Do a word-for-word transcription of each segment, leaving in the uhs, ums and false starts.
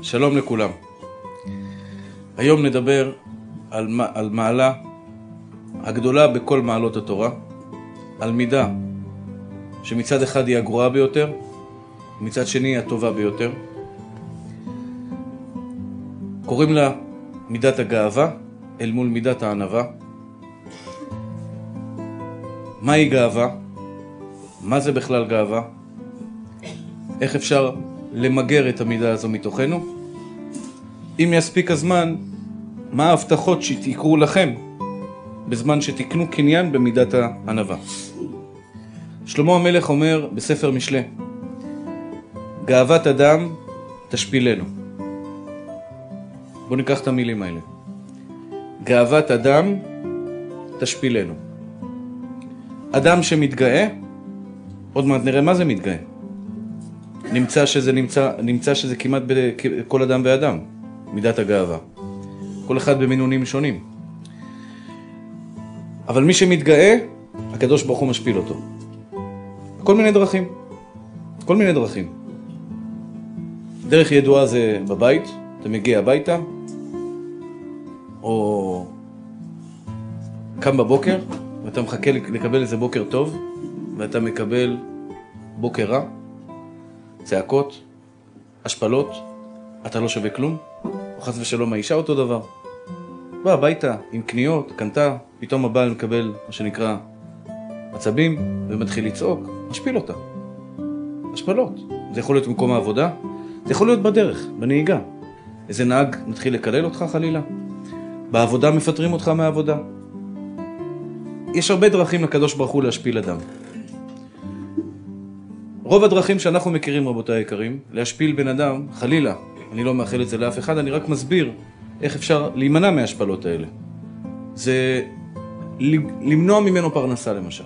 שלום לכולם. היום נדבר על, על מעלה הגדולה בכל מעלות התורה, על מידה שמצד אחד היא הגרועה ביותר, מצד שני היא הטובה ביותר. קוראים לה מידת הגאווה אל מול מידת הענווה. מהי גאווה? מה זה בכלל גאווה? איך אפשר למגר את המידה הזו מתוכנו? אם יספיק הזמן, מה ההבטחות שתקרו לכם בזמן שתקנו קניין במידת הענווה? שלמה המלך אומר בספר משלי, גאוות אדם תשפילנו. בואו ניקח את המילים האלה. גאוות אדם תשפילנו. אדם שמתגאה, עוד מעט נראה מה זה מתגאה. נמצא שזה, נמצא, נמצא שזה כמעט בכל אדם ואדם, מידת הגאווה. כל אחד במינונים שונים. אבל מי שמתגאה, הקדוש ברוך הוא משפיל אותו. כל מיני דרכים. כל מיני דרכים. דרך ידועה זה בבית, אתה מגיע הביתה, או קם בבוקר, ואתה מחכה לקבל איזה בוקר טוב, ואתה מקבל בוקר רע, צעקות, השפלות, אתה לא שווה כלום, או חס ושלום האישה אותו דבר. בא הביתה עם קניות, קנתה, פתאום הבעל מקבל מה שנקרא עצבים, ומתחיל לצעוק, משפיל אותה. השפלות. זה יכול להיות במקום העבודה, זה יכול להיות בדרך, בנהיגה. איזה נהג מתחיל לקלל אותך חלילה. בעבודה מפטרים אותך מהעבודה. יש הרבה דרכים לקדוש ברוך הוא להשפיל אדם. רוב הדרכים שאנחנו מכירים, רבותיי היקרים, להשפיל בן אדם, חלילה, אני לא מאחל את זה לאף אחד, אני רק מסביר איך אפשר להימנע מההשפלות האלה. זה למנוע ממנו פרנסה למשל.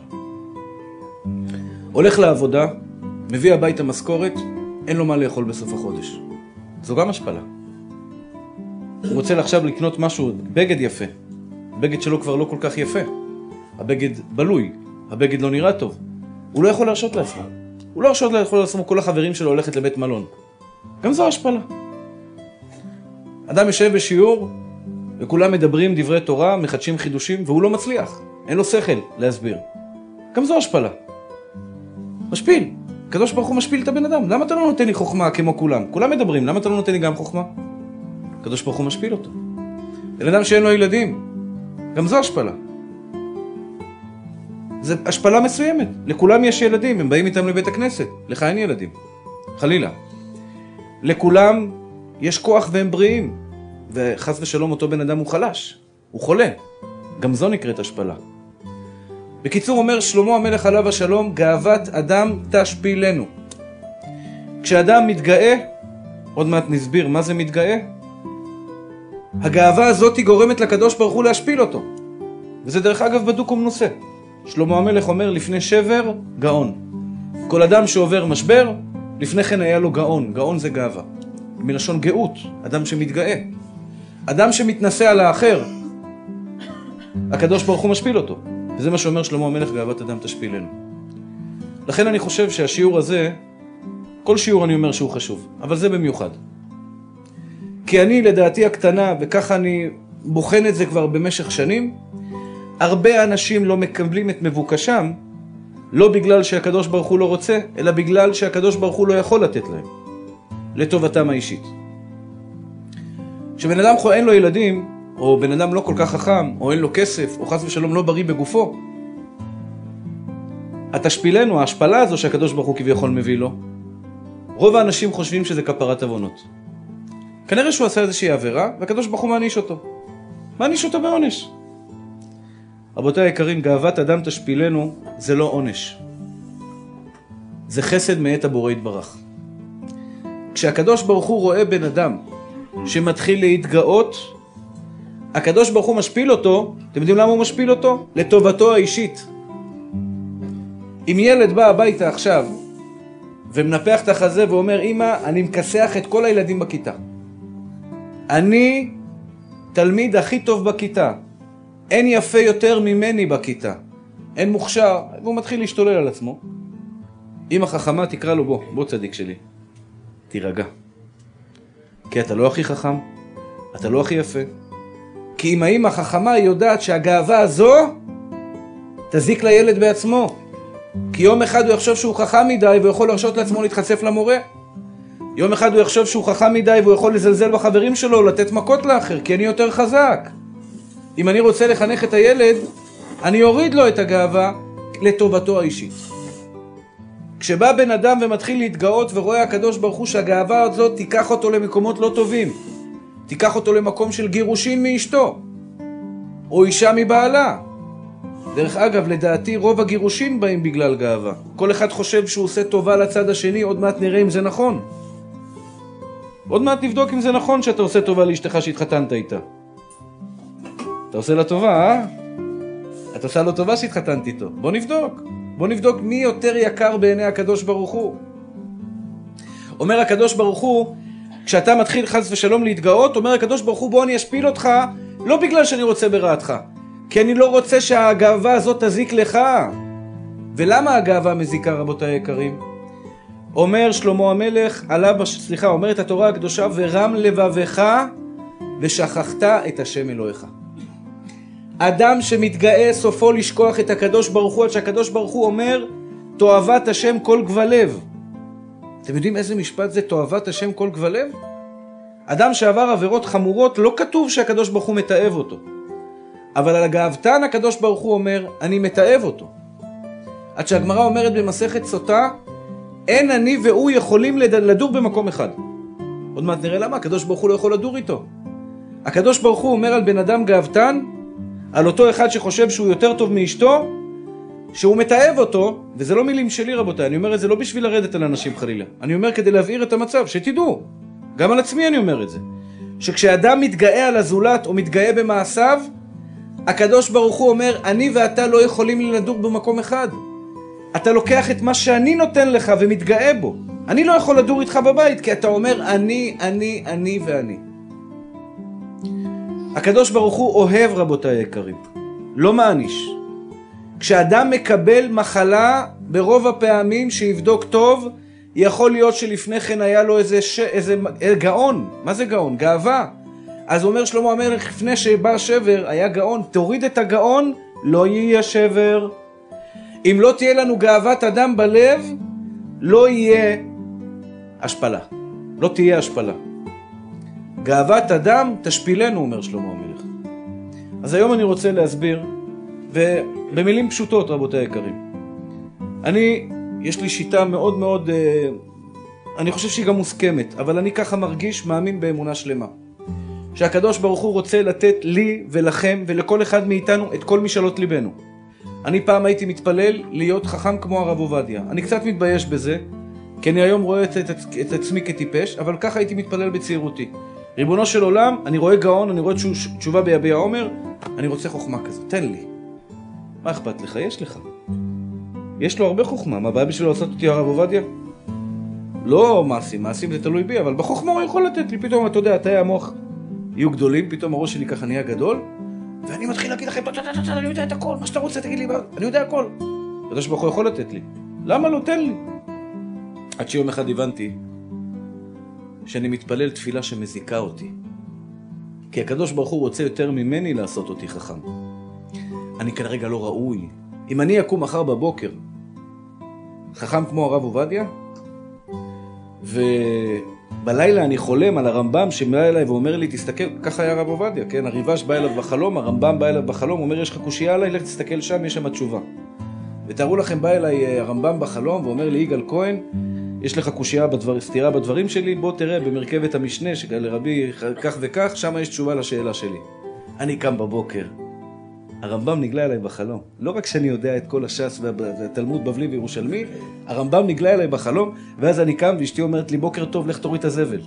הולך לעבודה, מביא הביתה משכורת, אין לו מה לאכול בסוף החודש. זו גם השפלה. הוא רוצה עכשיו לקנות משהו, בגד יפה. בגד שלו כבר לא כל כך יפה. הבגד בלוי, הבגד לא נראה טוב. הוא לא יכול להרשות לעצמו. הוא לא יכול להרשות לעצמו, כל החברים שלו הולכת לבית מלון. גם זו השפלה. אדם יושב בשיעור, וכולם מדברים דברי תורה, מחדשים חידושים, והוא לא מצליח. אין לו שכל להסביר. גם זו השפלה. משפיל. הקדוש ברוך הוא משפיל את הבן אדם. למה אתה לא נותן לי חוכמה כמו כולם? כולם מדברים, למה אתה לא נותן לי גם חוכמה? הקדוש ברוך הוא משפיל אותו. בן אדם שאין לו ילדים, גם זו השפלה. זה השפלה מסוימת. לכולם יש ילדים, הם באים איתם לבית הכנסת. לך אין ילדים. חלילה. לכולם יש כוח והם בריאים. וחס ושלום אותו בן אדם הוא חלש. הוא חולה. גם זו נקראת השפלה. בקיצור אומר שלמה המלך עליו השלום, גאוות אדם תשפילנו. כשאדם מתגאה, עוד מעט נסביר מה זה מתגאה, הגאווה הזאת גורמת לקדוש ברוך הוא להשפיל אותו. וזה דרך אגב בדוק ומנוסה. שלמה המלך אומר לפני שבר, גאון. כל אדם שעובר משבר, לפני כן היה לו גאון. גאון זה גאווה. מלשון גאות, אדם שמתגאה. אדם שמתנשא על האחר, הקדוש ברוך הוא משפיל אותו. וזה מה שאומר שלמה המלך, גאוות אדם תשפילנו. לכן אני חושב שהשיעור הזה, כל שיעור אני אומר שהוא חשוב, אבל זה במיוחד. כי אני לדעתי הקטנה, וככה אני בוחן את זה כבר במשך שנים, הרבה אנשים לא מקבלים את מבוקשם, לא בגלל שהקדוש ברוך הוא לא רוצה, אלא בגלל שהקדוש ברוך הוא לא יכול לתת להם, לטובתם האישית. כשבן אדם אין לו ילדים, או בן אדם לא כל כך חכם, או אין לו כסף, או חס ושלום לא בריא בגופו, התשפילנו, ההשפלה הזו שהקדוש ברוך הוא כביכול מביא לו, רוב האנשים חושבים שזה כפרת עוונות. כנראה שהוא עשה איזושהי עבירה, והקדוש ברוך הוא מעניש אותו. מעניש אותו בעונש. רבותיי היקרים, גאוות אדם תשפילנו, זה לא עונש. זה חסד מאת הבורא יתברך. כשהקדוש ברוך הוא רואה בן אדם שמתחיל להתגאות, הקדוש ברוך הוא משפיל אותו. אתם יודעים למה הוא משפיל אותו? לטובתו האישית. אם ילד בא הביתה עכשיו ומנפח את החזה ואומר, אמא, אני מכסח את כל הילדים בכיתה. אני תלמיד הכי טוב בכיתה. אין יפה יותר ממני בכיתה. אין מוכשר. והוא מתחיל להשתולל על עצמו. אמא חכמה תקרא לו, בוא, בוא צדיק שלי. תירגע. כי אתה לא הכי חכם, אתה לא הכי יפה. כי אם האמא חכמה היא יודעת שהגאווה הזו תזיק לילד בעצמו. כי יום אחד הוא יחשוב שהוא חכם מדי והוא יכול להרשות לעצמו להתחצף למורה. יום אחד הוא יחשוב שהוא חכם מדי והוא יכול לזלזל בחברים שלו, לתת מכות לאחר, כי אני יותר חזק. אם אני רוצה לחנך את הילד, אני אוריד לו את הגאווה לטובתו האישית. כשבא בן אדם ומתחיל להתגאות ורואה הקדוש ברוך הוא שהגאווה הזאת תיקח אותו למקומות לא טובים, תיקח אותו למקום של גירושין מאשתו, או אישה מבעלה. דרך אגב, לדעתי רוב הגירושין באים בגלל גאווה. כל אחד חושב שהוא עושה טובה לצד השני, עוד מעט נראה אם זה נכון. עוד מעט נבדוק אם זה נכון שאתה עושה טובה לאשתך שהתחתנת איתה. אתה עושה לה טובה, אה? אתה עושה לו טובה שהתחתנת איתו. בוא נבדוק. בוא נבדוק מי יותר יקר בעיני הקדוש ברוך הוא. אומר הקדוש ברוך הוא, כשאתה מתחיל חס ושלום להתגאות, אומר הקדוש ברוך הוא, בוא אני אשפיל אותך, לא בגלל שאני רוצה ברעתך, כי אני לא רוצה שהגאווה הזאת תזיק לך. ולמה הגאווה מזיקה, רבותיי היקרים? אומר שלמה המלך, עליו, סליחה, אומרת התורה הקדושה, ורם לבבך ושכחת את השם אלוהיך. אדם שמתגאה סופו לשכוח את הקדוש ברוך הוא, עד שהקדוש ברוך הוא אומר, תאהבת השם כל גבלב. אתם יודעים איזה משפט זה תאהבת השם כל גבלב? אדם שעבר עבירות חמורות, לא כתוב שהקדוש ברוך הוא מתאהב אותו. אבל על הגאוותן הקדוש ברוך הוא אומר, אני מתאהב אותו. עד שהגמרא אומרת במסכת סוטה, אין אני והוא יכולים לדור במקום אחד. עוד מעט נראה למה, הקדוש ברוך הוא לא יכול לדור איתו. הקדוש ברוך הוא אומר על בן אדם גאוותן, על אותו אחד שחושב שהוא יותר טוב מאשתו, שהוא מתאהב אותו, וזה לא מילים שלי רבותיי, אני אומר את זה לא בשביל לרדת על אנשים חלילה. אני אומר כדי להבהיר את המצב, שתדעו. גם על עצמי אני אומר את זה. שכשאדם מתגאה על הזולת או מתגאה במעשיו, הקדוש ברוך הוא אומר, אני ואתה לא יכולים לדור במקום אחד. אתה לוקח את מה שאני נותן לך ומתגאה בו. אני לא יכול לדור איתך בבית, כי אתה אומר, אני, אני, אני ואני. הקדוש ברוך הוא אוהב רבותיי היקרים, לא מעניש. כשאדם מקבל מחלה, ברוב הפעמים שיבדוק טוב, יכול להיות שלפני כן היה לו איזה, ש... איזה גאון. מה זה גאון? גאווה. אז אומר שלמה המלך, לפני שבא השבר, היה גאון. תוריד את הגאון, לא יהיה שבר. אם לא תהיה לנו גאוות אדם בלב, לא יהיה השפלה. לא תהיה השפלה. גאוות אדם תשפילנו, אומר שלמה המלך. אז היום אני רוצה להסביר, ובמילים פשוטות רבותיי היקרים. אני, יש לי שיטה מאוד מאוד, אני חושב שהיא גם מוסכמת, אבל אני ככה מרגיש, מאמין באמונה שלמה. שהקדוש ברוך הוא רוצה לתת לי ולכם ולכל אחד מאיתנו את כל משאלות ליבנו. אני פעם הייתי מתפלל להיות חכם כמו הרב עובדיה. אני קצת מתבייש בזה, כי אני היום רואה את, את, את עצמי כטיפש, אבל ככה הייתי מתפלל בצעירותי. ריבונו של עולם, אני רואה גאון, אני רואה תשובה ביביע עומר, אני רוצה חוכמה כזאת, תן לי. מה אכפת לך? יש לך. יש לו הרבה חוכמה, מה הבעיה בשביל לעשות אותי הרב עובדיה? לא מעשים, מעשים זה תלוי בי, אבל בחוכמה הוא יכול לתת לי. פתאום, אתה יודע, תאי המוח יהיו גדולים, פתאום הראש שלי ככה נהיה גדול, ואני מתחיל להגיד לכם, אני יודע את הכל, מה שאתה רוצה תגיד לי, אני יודע הכל. הקדוש ברוך הוא יכול לתת לי. למה לא? תן לי. עד שיום אחד הבנתי שאני מתפלל תפילה שמזיקה אותי. כי הקדוש ברוך הוא רוצה יותר ממני לעשות אותי חכם. אני כרגע לא ראוי. אם אני אקום מחר בבוקר, חכם כמו הרב עובדיה, ובלילה אני חולם על הרמב"ם שבא אליי ואומר לי, תסתכל, ככה היה הרב עובדיה, כן? הריבש בא אליו בחלום, הרמב"ם בא אליו בחלום, אומר, יש לך קושייה עליי, לך תסתכל שם, יש שם תשובה. ותארו לכם, בא אליי הרמב"ם בחלום ואומר לי, יגאל כהן, יש לך קושייה בדבר, סתירה בדברים שלי, בוא תראה במרכבת המשנה, שגל רבי כך וכך, שם יש תשובה לשאלה שלי. אני קם בבוקר, הרמב"ם נגלה אליי בחלום. לא רק שאני יודע את כל הש"ס והתלמוד בבלי וירושלמי, הרמב"ם נגלה אליי בחלום, ואז אני קם ואשתי אומרת לי, בוקר טוב, לך תוריד את הזבל.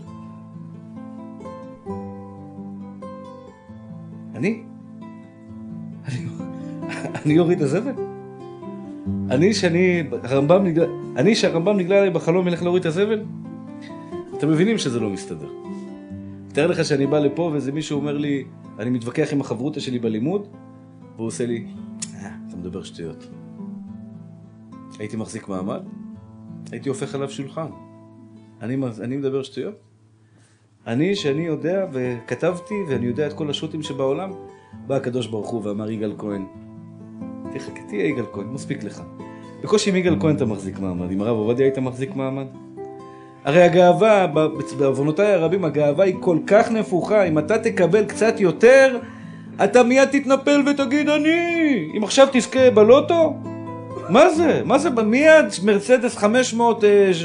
אני? אני, אני אוריד את הזבל? אני שאני, הרמב"ם נגלה, אני שהרמב"ם נגלה אליי בחלום ילך להוריד את הזבל? אתם מבינים שזה לא מסתדר. תאר לך שאני בא לפה ואיזה מישהו אומר לי, אני מתווכח עם החברותא שלי בלימוד, והוא עושה לי, אה, אתה מדבר שטויות. הייתי מחזיק מעמד, הייתי הופך עליו שולחן. אני, אני מדבר שטויות. אני, שאני יודע וכתבתי ואני יודע את כל השו"תים שבעולם, בא הקדוש ברוך הוא ואמר יגאל כהן, תחכה, תהיה יגאל כהן, מספיק לך. בקושי עם יגאל כהן אתה מחזיק מעמד, עם הרב עובדיה היית מחזיק מעמד. הרי הגאווה, בעוונותיי הרבים, הגאווה היא כל כך נפוחה, אם אתה תקבל קצת יותר, אתה מיד תתנפל ותגיד אני, אם עכשיו תזכה בלוטו, מה זה? מה זה? מיד מרצדס חמש מאות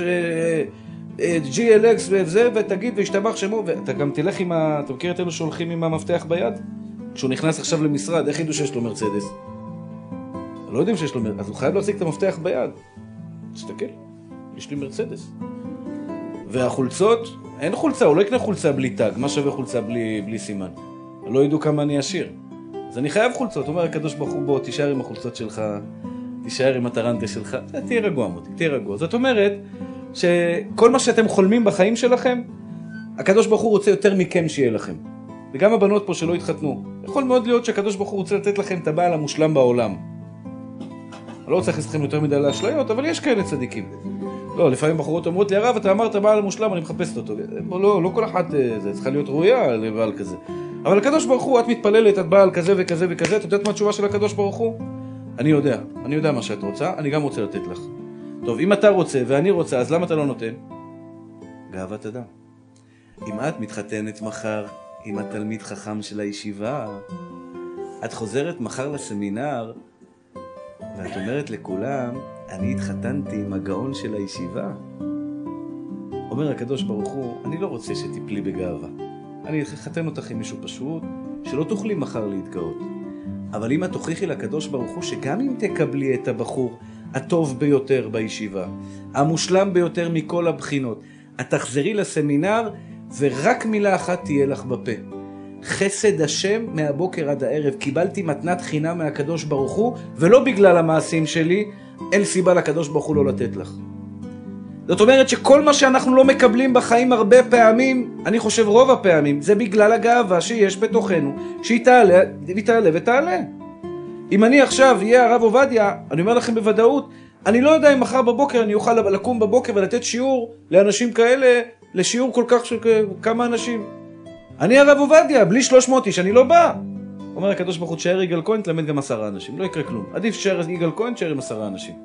ג'י אל אקס וזה, ותגיד והשתבח שמו, ואתה גם תלך עם ה... אתה מכיר את אלו שהולכים עם המפתח ביד? כשהוא נכנס עכשיו למשרד, איך ידעו שיש לו מרצדס? לא יודעים שיש לו מרצדס, אז הוא חייב להחזיק את המפתח ביד. תסתכל, יש לי מרצדס. והחולצות, אין חולצה, הוא לא יקנה חולצה בלי טאג, מה שווה חולצה בלי, בלי סימן? לא ידעו כמה אני עשיר. אז אני חייב חולצות, הוא אומר הקדוש ברוך הוא בוא, תישאר עם החולצות שלך, תישאר עם הטרנטה שלך, תהיה רגוע מותי, תהיה רגוע. זאת אומרת שכל מה שאתם חולמים בחיים שלכם, הקדוש ברוך הוא רוצה יותר מכם שיהיה לכם. וגם הבנות פה שלא התחתנו, יכול מאוד להיות שהקדוש ברוך הוא רוצה לתת לכם את הבעל המושלם בעולם. אני לא רוצה להכניס לכם יותר מדי לאשליות, אבל יש כאלה צדיקים. לא, לפעמים בחורות אומרות לי, הרב, אתה אמרת בעל המושלם, אני מחפשת אותו. לא, לא כל אחת, זה צריכה להיות ראויה לבעל כזה. אבל הקדוש ברוך הוא, את מתפללת, את בעל כזה וכזה וכזה, את יודעת מה התשובה של הקדוש ברוך הוא? אני יודע, אני יודע מה שאת רוצה, אני גם רוצה לתת לך. טוב, אם אתה רוצה ואני רוצה, אז למה אתה לא נותן? גאוות אדם. אם את מתחתנת מחר עם התלמיד חכם של הישיבה, את חוזרת מחר לסמינר, ואת אומרת לכולם, אני התחתנתי עם הגאון של הישיבה. אומר הקדוש ברוך הוא, אני לא רוצה שתיפלי בגאווה. אני אחתן אותך עם מישהו פשוט, שלא תוכלי מחר להתגאות. אבל אם את תוכיחי לקדוש ברוך הוא, שגם אם תקבלי את הבחור הטוב ביותר בישיבה, המושלם ביותר מכל הבחינות, את תחזרי לסמינר, ורק מילה אחת תהיה לך בפה. חסד השם מהבוקר עד הערב, קיבלתי מתנת חינם מהקדוש ברוך הוא, ולא בגלל המעשים שלי, אין סיבה לקדוש ברוך הוא לא לתת לך. זאת אומרת שכל מה שאנחנו לא מקבלים בחיים הרבה פעמים, אני חושב רוב הפעמים, זה בגלל הגאווה שיש בתוכנו, שהיא תעלה, היא תעלה ותעלה. אם אני עכשיו אהיה הרב עובדיה, אני אומר לכם בוודאות, אני לא יודע אם מחר בבוקר אני אוכל לקום בבוקר ולתת שיעור לאנשים כאלה, לשיעור כל כך של כמה אנשים. אני הרב עובדיה, בלי שלוש מאות איש, אני לא בא. אומר הקדוש ברוך הוא, תשאר יגאל כהן, תלמד גם עשרה אנשים, לא יקרה כלום. עדיף תשאר יגאל כהן, תשאר עם עשרה אנשים.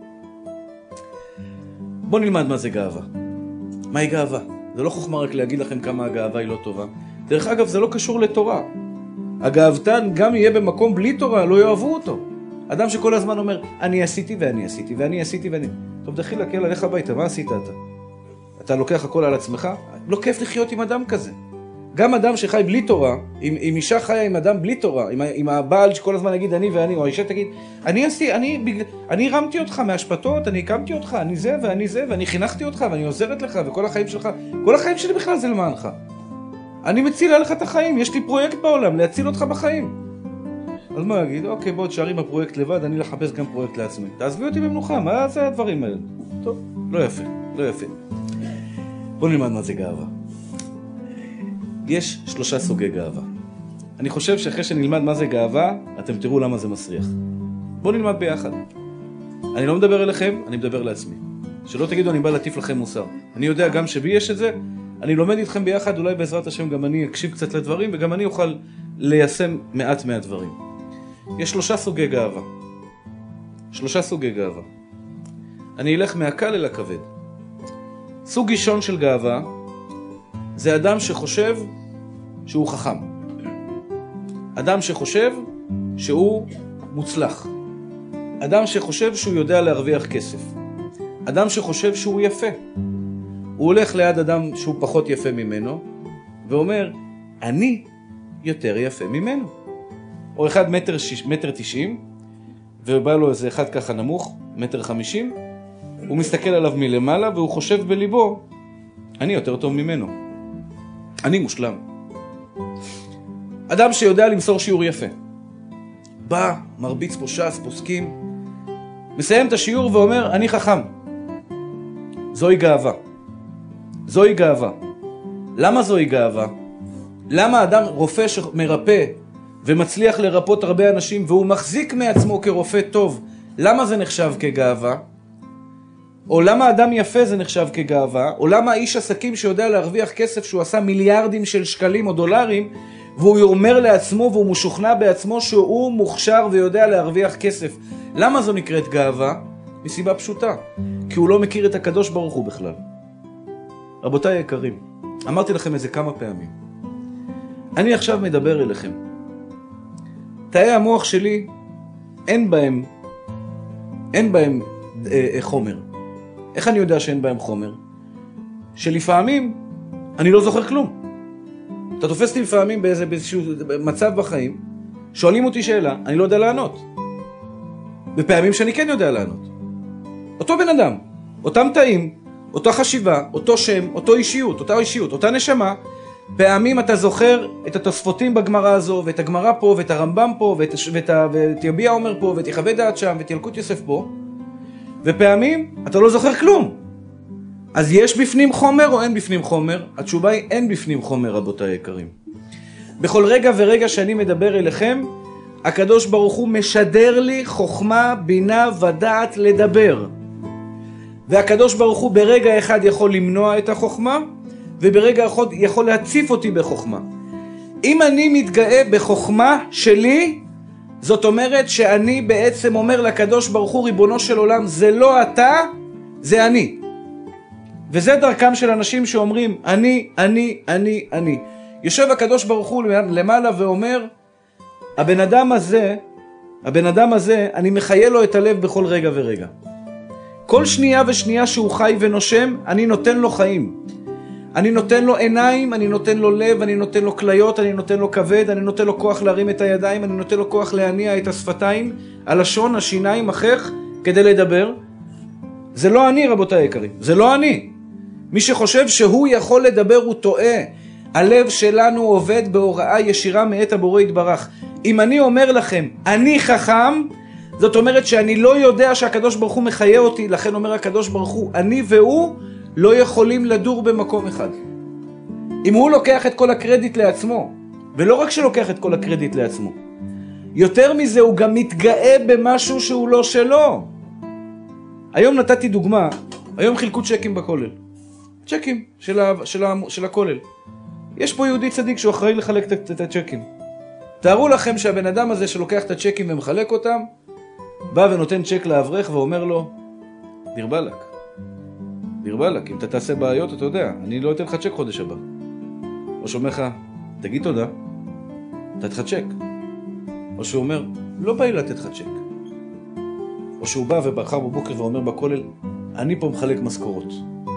בוא נלמד מה זה גאווה. מהי גאווה? זה לא חוכמה רק להגיד לכם כמה הגאווה היא לא טובה. דרך אגב, זה לא קשור לתורה. הגאוותן גם יהיה במקום בלי תורה, לא יאהבו אותו. אדם שכל הזמן אומר, אני עשיתי ואני עשיתי ואני עשיתי ואני... טוב, דחילה, קל, לך הביתה, מה עשית אתה? אתה לוקח הכל על עצמך? לא כיף לחיות עם אדם כזה. גם אדם שחי בלי תורה, אם, אם אישה חיה עם אדם בלי תורה, עם, עם הבעל שכל הזמן יגיד אני ואני, או האישה תגיד, אני עשיתי, אני, אני רמתי אותך מהשפטות, אני הקמתי אותך, אני זה ואני זה, ואני חינכתי אותך, ואני עוזרת לך, וכל החיים שלך, כל החיים שלי בכלל זה למענך. אני מצילה לך את החיים, יש לי פרויקט בעולם, להציל אותך בחיים. אז מה יגיד? אוקיי, בוא תשארי עם הפרויקט לבד, אני לחפש גם פרויקט לעצמי. תעזבי אותי במנוחה, מה זה הדברים האלה? טוב, לא יפה, לא יפה. בוא נלמד מה זה גאווה. יש שלושה סוגי גאווה. אני חושב שאחרי שנלמד מה זה גאווה, אתם תראו למה זה מסריח. בואו נלמד ביחד. אני לא מדבר אליכם, אני מדבר לעצמי. שלא תגידו אני בא להטיף לכם מוסר. אני יודע גם שבי יש את זה, אני לומד איתכם ביחד, אולי בעזרת השם גם אני אקשיב קצת לדברים, וגם אני אוכל ליישם מעט מהדברים. יש שלושה סוגי גאווה. שלושה סוגי גאווה. אני אלך מהקל אל הכבד. סוג ראשון של גאווה, זה אדם שחושב שהוא חכם. אדם שחושב שהוא מוצלח. אדם שחושב שהוא יודע להרוויח כסף. אדם שחושב שהוא יפה. הוא הולך ליד אדם שהוא פחות יפה ממנו, ואומר, אני יותר יפה ממנו. או אחד מטר, שיש, מטר תשעים, ובא לו איזה אחד ככה נמוך, מטר חמישים, הוא מסתכל עליו מלמעלה, והוא חושב בליבו, אני יותר טוב ממנו. אני מושלם. אדם שיודע למסור שיעור יפה. בא, מרביץ פה ש"ס, פוסקים, מסיים את השיעור ואומר, אני חכם. זוהי גאווה. זוהי גאווה. למה זוהי גאווה? למה אדם רופא שמרפא ומצליח לרפות הרבה אנשים והוא מחזיק מעצמו כרופא טוב, למה זה נחשב כגאווה? או למה אדם יפה זה נחשב כגאווה, או למה איש עסקים שיודע להרוויח כסף שהוא עשה מיליארדים של שקלים או דולרים, והוא אומר לעצמו והוא משוכנע בעצמו שהוא מוכשר ויודע להרוויח כסף. למה זו נקראת גאווה? מסיבה פשוטה, כי הוא לא מכיר את הקדוש ברוך הוא בכלל. רבותיי היקרים, אמרתי לכם את זה כמה פעמים. אני עכשיו מדבר אליכם. תאי המוח שלי, אין בהם, אין בהם אה, חומר. איך אני יודע שאין בהם חומר? שלפעמים אני לא זוכר כלום. אתה תופס אותי לפעמים באיזה, באיזשהו מצב בחיים, שואלים אותי שאלה, אני לא יודע לענות. בפעמים שאני כן יודע לענות. אותו בן אדם, אותם תאים, אותה חשיבה, אותו שם, אותו אישיות, אותה אישיות, אותה נשמה, פעמים אתה זוכר את התוספותים בגמרא הזו, ואת הגמרא פה, ואת הרמב"ם פה, ואת, ואת, ואת יביע עומר פה, ואת יחווה דעת שם, ואת ילקוט יוסף פה, ופעמים אתה לא זוכר כלום. אז יש בפנים חומר או אין בפנים חומר? התשובה היא אין בפנים חומר, רבותיי היקרים. בכל רגע ורגע שאני מדבר אליכם, הקדוש ברוך הוא משדר לי חוכמה, בינה ודעת לדבר. והקדוש ברוך הוא ברגע אחד יכול למנוע את החוכמה, וברגע אחד יכול להציף אותי בחוכמה. אם אני מתגאה בחוכמה שלי, זאת אומרת שאני בעצם אומר לקדוש ברוך הוא, ריבונו של עולם, זה לא אתה, זה אני. וזה דרכם של אנשים שאומרים, אני, אני, אני, אני. יושב הקדוש ברוך הוא למעלה ואומר, הבן אדם הזה, הבן אדם הזה, אני מחיה לו את הלב בכל רגע ורגע. כל שנייה ושנייה שהוא חי ונושם, אני נותן לו חיים. אני נותן לו עיניים, אני נותן לו לב, אני נותן לו כליות, אני נותן לו כבד, אני נותן לו כוח להרים את הידיים, אני נותן לו כוח להניע את השפתיים, הלשון, השיניים, החך, כדי לדבר. זה לא אני, רבותיי היקרים, זה לא אני. מי שחושב שהוא יכול לדבר הוא טועה. הלב שלנו עובד בהוראה ישירה מאת הבורא יתברך. אם אני אומר לכם, אני חכם, זאת אומרת שאני לא יודע שהקדוש ברוך הוא מחיה אותי, לכן אומר הקדוש ברוך הוא, אני והוא לא יכולים לדור במקום אחד. אם הוא לוקח את כל הקרדיט לעצמו, ולא רק שלוקח את כל הקרדיט לעצמו, יותר מזה הוא גם מתגאה במשהו שהוא לא שלו. היום נתתי דוגמה, היום חילקו צ'קים בכולל. צ'קים של, ה, של, ה, של הכולל. יש פה יהודי צדיק שהוא אחראי לחלק את, את הצ'קים. תארו לכם שהבן אדם הזה שלוקח את הצ'קים ומחלק אותם, בא ונותן צ'ק לאברך ואומר לו, דיר בלק, דיר בלק, אם אתה תעשה בעיות, אתה יודע, אני לא אתן לך צ'ק חודש הבא. או שאומר לך, תגיד תודה, תת לך צ'ק. או שהוא אומר, לא בא לי לתת לך צ'ק. או שהוא בא ובחר בבוקר ואומר בכולל, אני פה מחלק משכורות.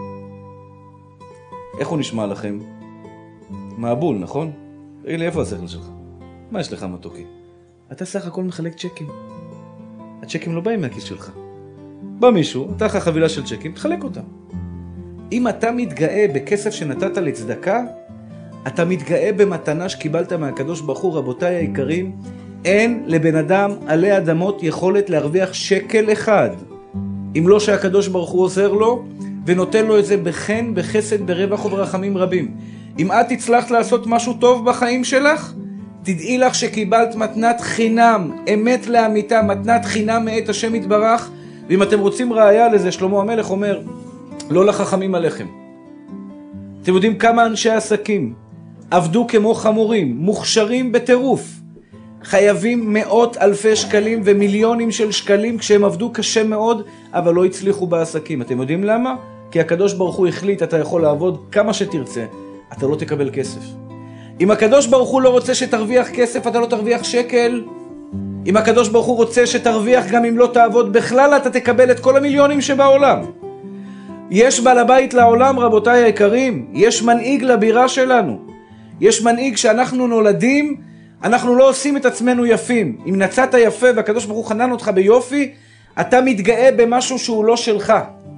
איך הוא נשמע לכם? מעבול, נכון? תגיד לי, איפה השכל שלך? מה יש לך מתוקי? אתה סך הכל מחלק צ'קים. הצ'קים לא באים מהכיס שלך. בא מישהו, אתה לך חבילה של צ'קים, תחלק אותם. אם אתה מתגאה בכסף שנתת לצדקה, אתה מתגאה במתנה שקיבלת מהקדוש ברוך הוא. רבותיי היקרים, אין לבן אדם עלי אדמות יכולת להרוויח שקל אחד, אם לא שהקדוש ברוך הוא עוזר לו ונותן לו את זה בחן, בחסד, ברווח וברחמים רבים. אם את הצלחת לעשות משהו טוב בחיים שלך, תדעי לך שקיבלת מתנת חינם, אמת לאמיתה, מתנת חינם מאת השם יתברך. ואם אתם רוצים ראיה לזה, שלמה המלך אומר, לא לחכמים עליכם. אתם יודעים כמה אנשי עסקים עבדו כמו חמורים, מוכשרים בטירוף, חייבים מאות אלפי שקלים ומיליונים של שקלים כשהם עבדו קשה מאוד, אבל לא הצליחו בעסקים. אתם יודעים למה? כי הקדוש ברוך הוא החליט, אתה יכול לעבוד כמה שתרצה, אתה לא תקבל כסף. אם הקדוש ברוך הוא לא רוצה שתרוויח כסף, אתה לא תרוויח שקל. אם הקדוש ברוך הוא רוצה שתרוויח, גם אם לא תעבוד בכלל, אתה תקבל את כל המיליונים שבעולם. יש בעל הבית לעולם, רבותיי היקרים. יש מנהיג לבירה שלנו. יש מנהיג שאנחנו נולדים, אנחנו לא עושים את עצמנו יפים. אם נצאת יפה והקדוש ברוך הוא חנן אותך ביופי, אתה מתגאה במשהו שהוא לא שלך.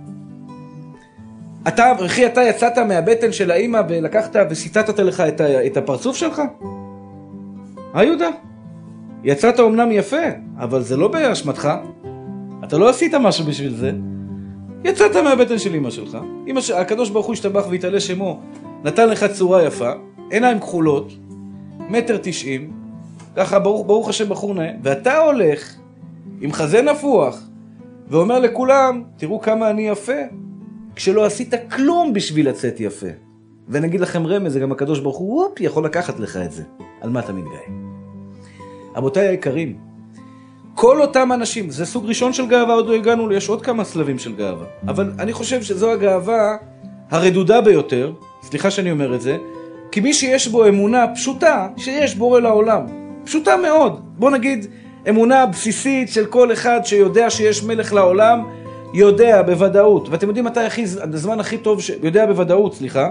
אתה, אחי, אתה יצאת מהבטן של האמא ולקחת וסיטטת לך את, ה, את הפרצוף שלך? אה, יהודה? יצאת אומנם יפה, אבל זה לא באשמתך. אתה לא עשית משהו בשביל זה. יצאת מהבטן של אמא שלך. אמא ש... הקדוש ברוך הוא השתבח והתעלה שמו, נתן לך צורה יפה, עיניים כחולות, מטר תשעים, ככה ברוך, ברוך השם בחור נאה, ואתה הולך עם חזה נפוח, ואומר לכולם, תראו כמה אני יפה, כשלא עשית כלום בשביל לצאת יפה. ונגיד לכם רמז, זה גם הקדוש ברוך הוא, וופ, יכול לקחת לך את זה. על מה אתה מתגאה? רבותיי היקרים, כל אותם אנשים, זה סוג ראשון של גאווה, עוד לא הגענו, יש עוד כמה סלבים של גאווה. אבל אני חושב שזו הגאווה הרדודה ביותר, סליחה שאני אומר את זה, כי מי שיש בו אמונה פשוטה, שיש בורא לעולם, פשוטה מאוד. בוא נגיד, אמונה בסיסית של כל אחד שיודע שיש מלך לעולם, יודע בוודאות. ואתם יודעים מתי הכי, הזמן הכי טוב, ש... יודע בוודאות, סליחה,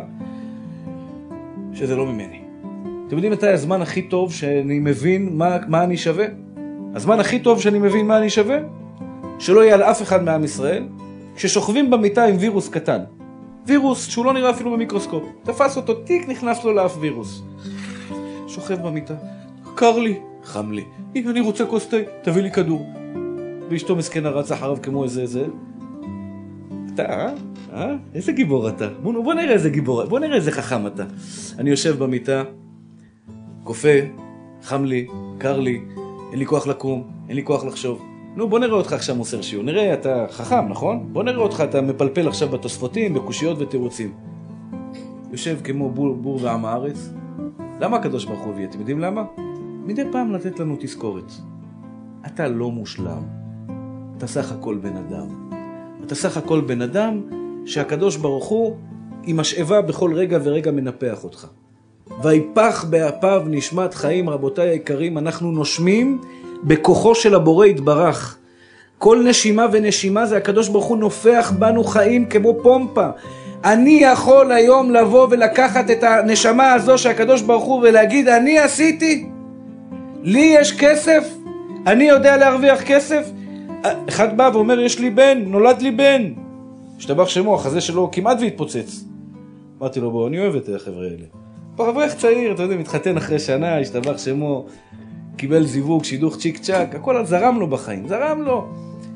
שזה לא ממני. אתם יודעים מתי הזמן הכי טוב שאני מבין מה, מה אני שווה? הזמן הכי טוב שאני מבין מה אני שווה? שלא יהיה על אף אחד מעם ישראל, כששוכבים במיטה עם וירוס קטן. וירוס שהוא לא נראה אפילו במיקרוסקופ. תפס אותו תיק, נכנס לו לאף וירוס. שוכב במיטה. קר לי, חם לי. אני רוצה כוס תה, תביא לי כדור. ואשתו מסכנה רץ אחריו כמו איזה איזה. אתה, אה? אה? איזה גיבור אתה. בוא, בוא נראה איזה גיבור, בוא נראה איזה חכם אתה. אני יושב במיטה, קופה, חם לי, קר לי, אין לי כוח לקום, אין לי כוח לחשוב. נו, בוא נראה אותך עכשיו מוסר שיעור. נראה, אתה חכם, נכון? בוא נראה אותך, אתה מפלפל עכשיו בתוספותים, בקושיות ותירוצים. יושב כמו בור, בור ועם הארץ. למה הקדוש ברוך הוא הביא? אתם יודעים למה? מדי פעם לתת לנו תזכורת. אתה לא מושלם. אתה סך הכל בן אדם. אתה סך הכל בן אדם שהקדוש ברוך הוא עם משאבה בכל רגע ורגע מנפח אותך. ויפח באפיו נשמת חיים. רבותיי היקרים, אנחנו נושמים בכוחו של הבורא יתברך. כל נשימה ונשימה זה הקדוש ברוך הוא נופח בנו חיים כמו פומפה. אני יכול היום לבוא ולקחת את הנשמה הזו שהקדוש ברוך הוא ולהגיד, אני עשיתי, לי יש כסף, אני יודע להרוויח כסף. אחד בא ואומר, יש לי בן, נולד לי בן, השתבח שמו, החזה שלו כמעט והתפוצץ. אמרתי לו, בוא, אני אוהב את החבר'ה האלה. פרברך צעיר, אתה יודע, מתחתן אחרי שנה, השתבח שמו, קיבל זיווג, שידוך צ'יק צ'ק, הכל זרם לו בחיים, זרם לו.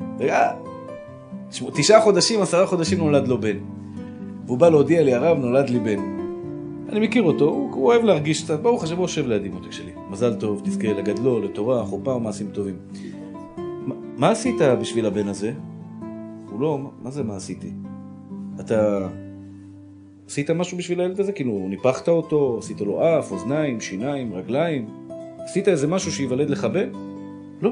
תשעה חודשים, עשרה חודשים נולד לו בן. והוא בא להודיע לי, הרב, נולד לי בן. אני מכיר אותו, הוא, הוא אוהב להרגיש קצת, ברוך השם, הוא יושב לידי מותק שלי. מזל טוב, תזכה לגדלו, לתורה, חופה ומעשים טובים. מה, מה עשית בשביל הבן הזה? הוא לא, מה, מה זה מה עשיתי? אתה עשית משהו בשביל הילד הזה? כאילו, ניפחת אותו, עשית לו אף, אוזניים, שיניים, רגליים? עשית איזה משהו שיוולד לך בן? לא.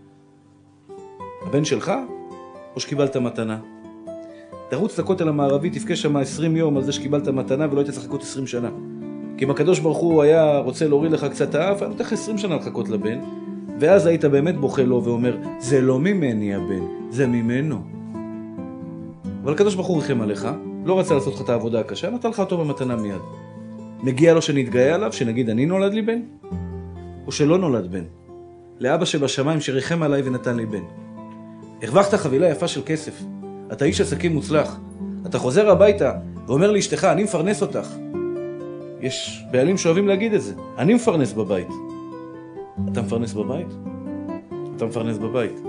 הבן שלך? או שקיבלת מתנה? תרוץ לכותל המערבי, תפקה שם עשרים יום על זה שקיבלת מתנה ולא היית צריך לחכות עשרים שנה. כי אם הקדוש ברוך הוא היה רוצה להוריד לך קצת האף, היה נותן לך עשרים שנה לחכות לבן, ואז היית באמת בוכה לו ואומר, זה לא ממני הבן, זה ממנו. אבל הקדוש ברוך הוא ריחם עליך, לא רצה לעשות לך את העבודה הקשה, נתן לך אותו במתנה מיד. מגיע לו שנתגאה עליו, שנגיד אני נולד לי בן, או שלא נולד בן. לאבא שבשמיים שריחם עליי ונתן לי בן. הרווחת חבילה יפה של כסף. אתה איש עסקים מוצלח. אתה חוזר הביתה ואומר לאשתך, אני מפרנס אותך. יש בעלים שאוהבים להגיד את זה. אני מפרנס בבית. אתה מפרנס בבית? אתה מפרנס בבית.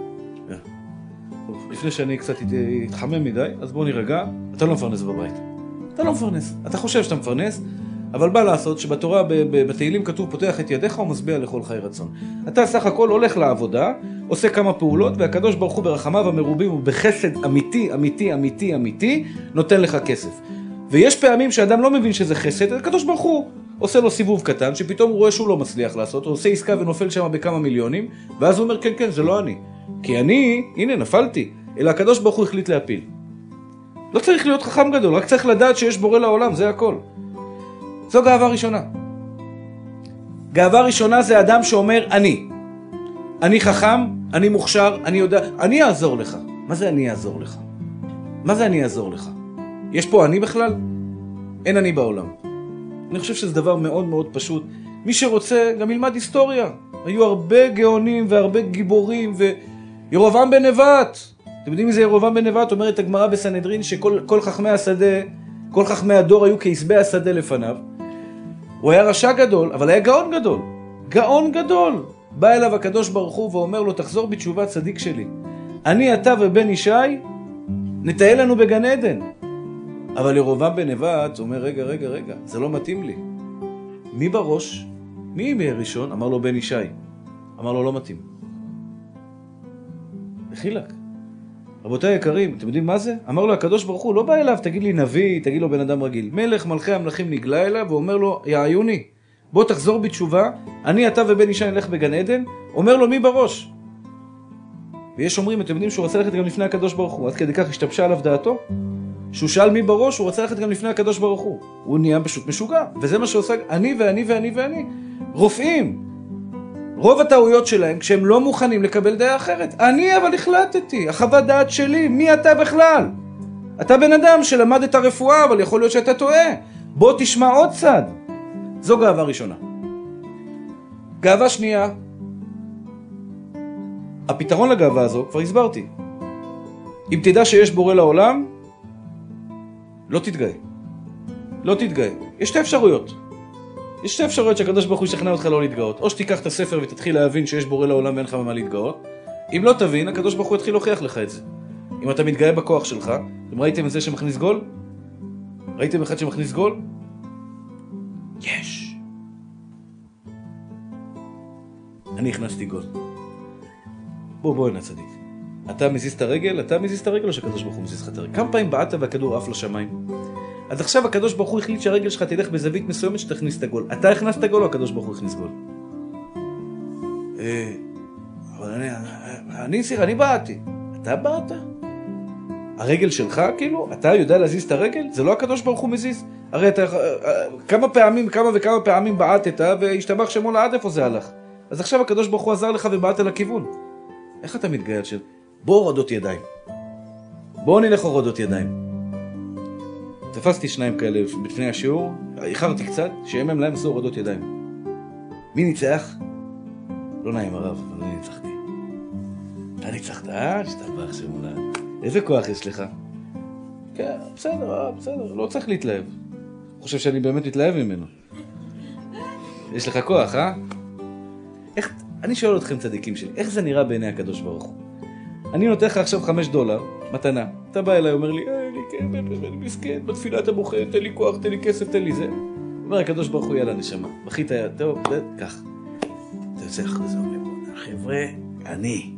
לפני שאני קצת אתחמם מדי, אז בוא נירגע. אתה לא מפרנס בבית. אתה לא מפרנס. אתה חושב שאתה מפרנס, אבל בא לעשות שבתורה בתהילים כתוב פותח את ידיך ומשביע לכל חי רצון. אתה סך הכל הולך לעבודה, עושה כמה פעולות, והקדוש ברוך הוא ברחמיו המרובים ובחסד אמיתי, אמיתי, אמיתי, אמיתי, נותן לך כסף. ויש פעמים שאדם לא מבין שזה חסד, הקדוש ברוך הוא עושה לו סיבוב קטן, שפתאום הוא רואה שהוא לא מצליח לעשות, הוא עושה עסקה ונופל שם בכמה מיליונים, ואז הוא אומר, כן, כן, זה לא אני. כי אני, הנה, נפלתי, אלא הקדוש ברוך הוא החליט להפיל. לא צריך להיות חכם גדול, רק צריך לדעת שיש בורא לעולם, זה הכל. זו גאווה ראשונה. גאווה ראשונה זה אדם שאומר, אני. אני חכם, אני מוכשר, אני יודע, אני אעזור לך. מה זה אני אעזור לך? מה זה אני אעזור לך? יש פה אני בכלל? אין אני בעולם. אני חושב שזה דבר מאוד מאוד פשוט. מי שרוצה גם ילמד היסטוריה. היו הרבה גאונים והרבה גיבורים וירובעם בן נבט. אתם יודעים מי זה ירובעם בן נבט? אומרת הגמרא בסנהדרין שכל כל חכמי השדה, כל חכמי הדור היו כעשבי השדה לפניו. הוא היה רשע גדול, אבל היה גאון גדול. גאון גדול. בא אליו הקדוש ברוך הוא ואומר לו, תחזור בתשובה צדיק שלי. אני, אתה ובן ישי, נטייל לנו בגן עדן. אבל ירובעם בן נבט אומר, רגע, רגע, רגע, זה לא מתאים לי. מי בראש? מי מי ראשון? אמר לו בן ישי. אמר לו, לא מתאים. החילק. רבותיי יקרים, אתם יודעים מה זה? אמר לו הקדוש ברוך הוא, לא בא אליו, תגיד לי נביא, תגיד לו בן אדם רגיל. מלך מלכי המלכים נגלה אליו ואומר לו, יא עיוני, בוא תחזור בתשובה, אני, אתה ובן אישה נלך בגן עדן. אומר לו, מי בראש? ויש אומרים, אתם יודעים שהוא רצה ללכת גם לפני הקדוש ברוך הוא, עד כדי כך השתבשה עליו דעתו, שהוא שאל מי בראש, הוא רצה ללכת גם לפני הקדוש ברוך הוא. הוא נהיה פשוט משוגע, וזה מה שעושה אני ואני ואני ואני. רופאים, רוב הטעויות שלהם, כשהם לא מוכנים לקבל דעה אחרת. אני אבל החלטתי, החוות דעת שלי, מי אתה בכלל? אתה בן אדם שלמד את הרפואה, אבל יכול להיות שאתה טועה. בוא תשמע עוד צד. זו גאווה ראשונה. גאווה שנייה, הפתרון לגאווה הזו, כבר הסברתי. אם תדע שיש בורא לעולם, לא תתגאה. לא תתגאה. יש שתי אפשרויות. יש שתי אפשרויות שהקדוש ברוך הוא ישכנע אותך לא להתגאות. או שתיקח את הספר ותתחיל להבין שיש בורא לעולם ואין לך במה להתגאות. אם לא תבין, הקדוש ברוך הוא יתחיל להוכיח לך את זה. אם אתה מתגאה בכוח שלך, אתם ראיתם את זה שמכניס גול? ראיתם אחד שמכניס גול? יש. אני הכנסתי גול. בוא בוא הנה צדיק. אתה מזיז את הרגל, אתה מזיז את הרגל או שהקדוש ברוך הוא מזיז לך את הרגל? כמה פעמים בעטת והכדור עף לשמיים? אז עכשיו הקדוש ברוך הוא החליט שהרגל שלך תלך בזווית מסוימת שתכניס את הגול. אתה הכנסת גול או הקדוש ברוך הוא הכניס גול? אה, אבל אני, אני סיר, אני בעטתי. אתה בעטת? הרגל שלך כאילו? אתה יודע להזיז את הרגל? זה לא הקדוש ברוך הוא מזיז? הרי אתה כמה פעמים, כמה וכמה פעמים בעטת והשתבח שמו לעד איפה זה הלך. אז עכשיו הקדוש ברוך הוא עזר לך ובעט לכיוון. איך אתה מתגאה של? בוא הורדות ידיים. בוא נלך הורדות ידיים. תפסתי שניים כאלה בפני השיעור, איחרתי קצת, שימם להם עשו הורדות ידיים. מי ניצח? לא נעים הרב, אבל אני ניצחתי. אתה ניצחת, אה? שתבח שמולה. איזה כוח יש לך? כן, בסדר, אה, בסדר, לא צריך להתלהב. חושב שאני באמת מתלהב ממנו. יש לך כוח, אה? איך, אני שואל אתכם צדיקים שלי, איך זה נראה בעיני הקדוש ברוך הוא? אני נותן לך עכשיו חמש דולר, מתנה. אתה בא אליי, אומר לי, אה, לי כן, אני מסכן, בתפילה אתה בוכה, תן לי כוח, תן לי כסף, תן לי זה. אומר הקדוש ברוך הוא, יאללה נשמה, בכית יד, טוב, כך. אתה יוצא לך לזה, אומר, בוא, חבר'ה, אני.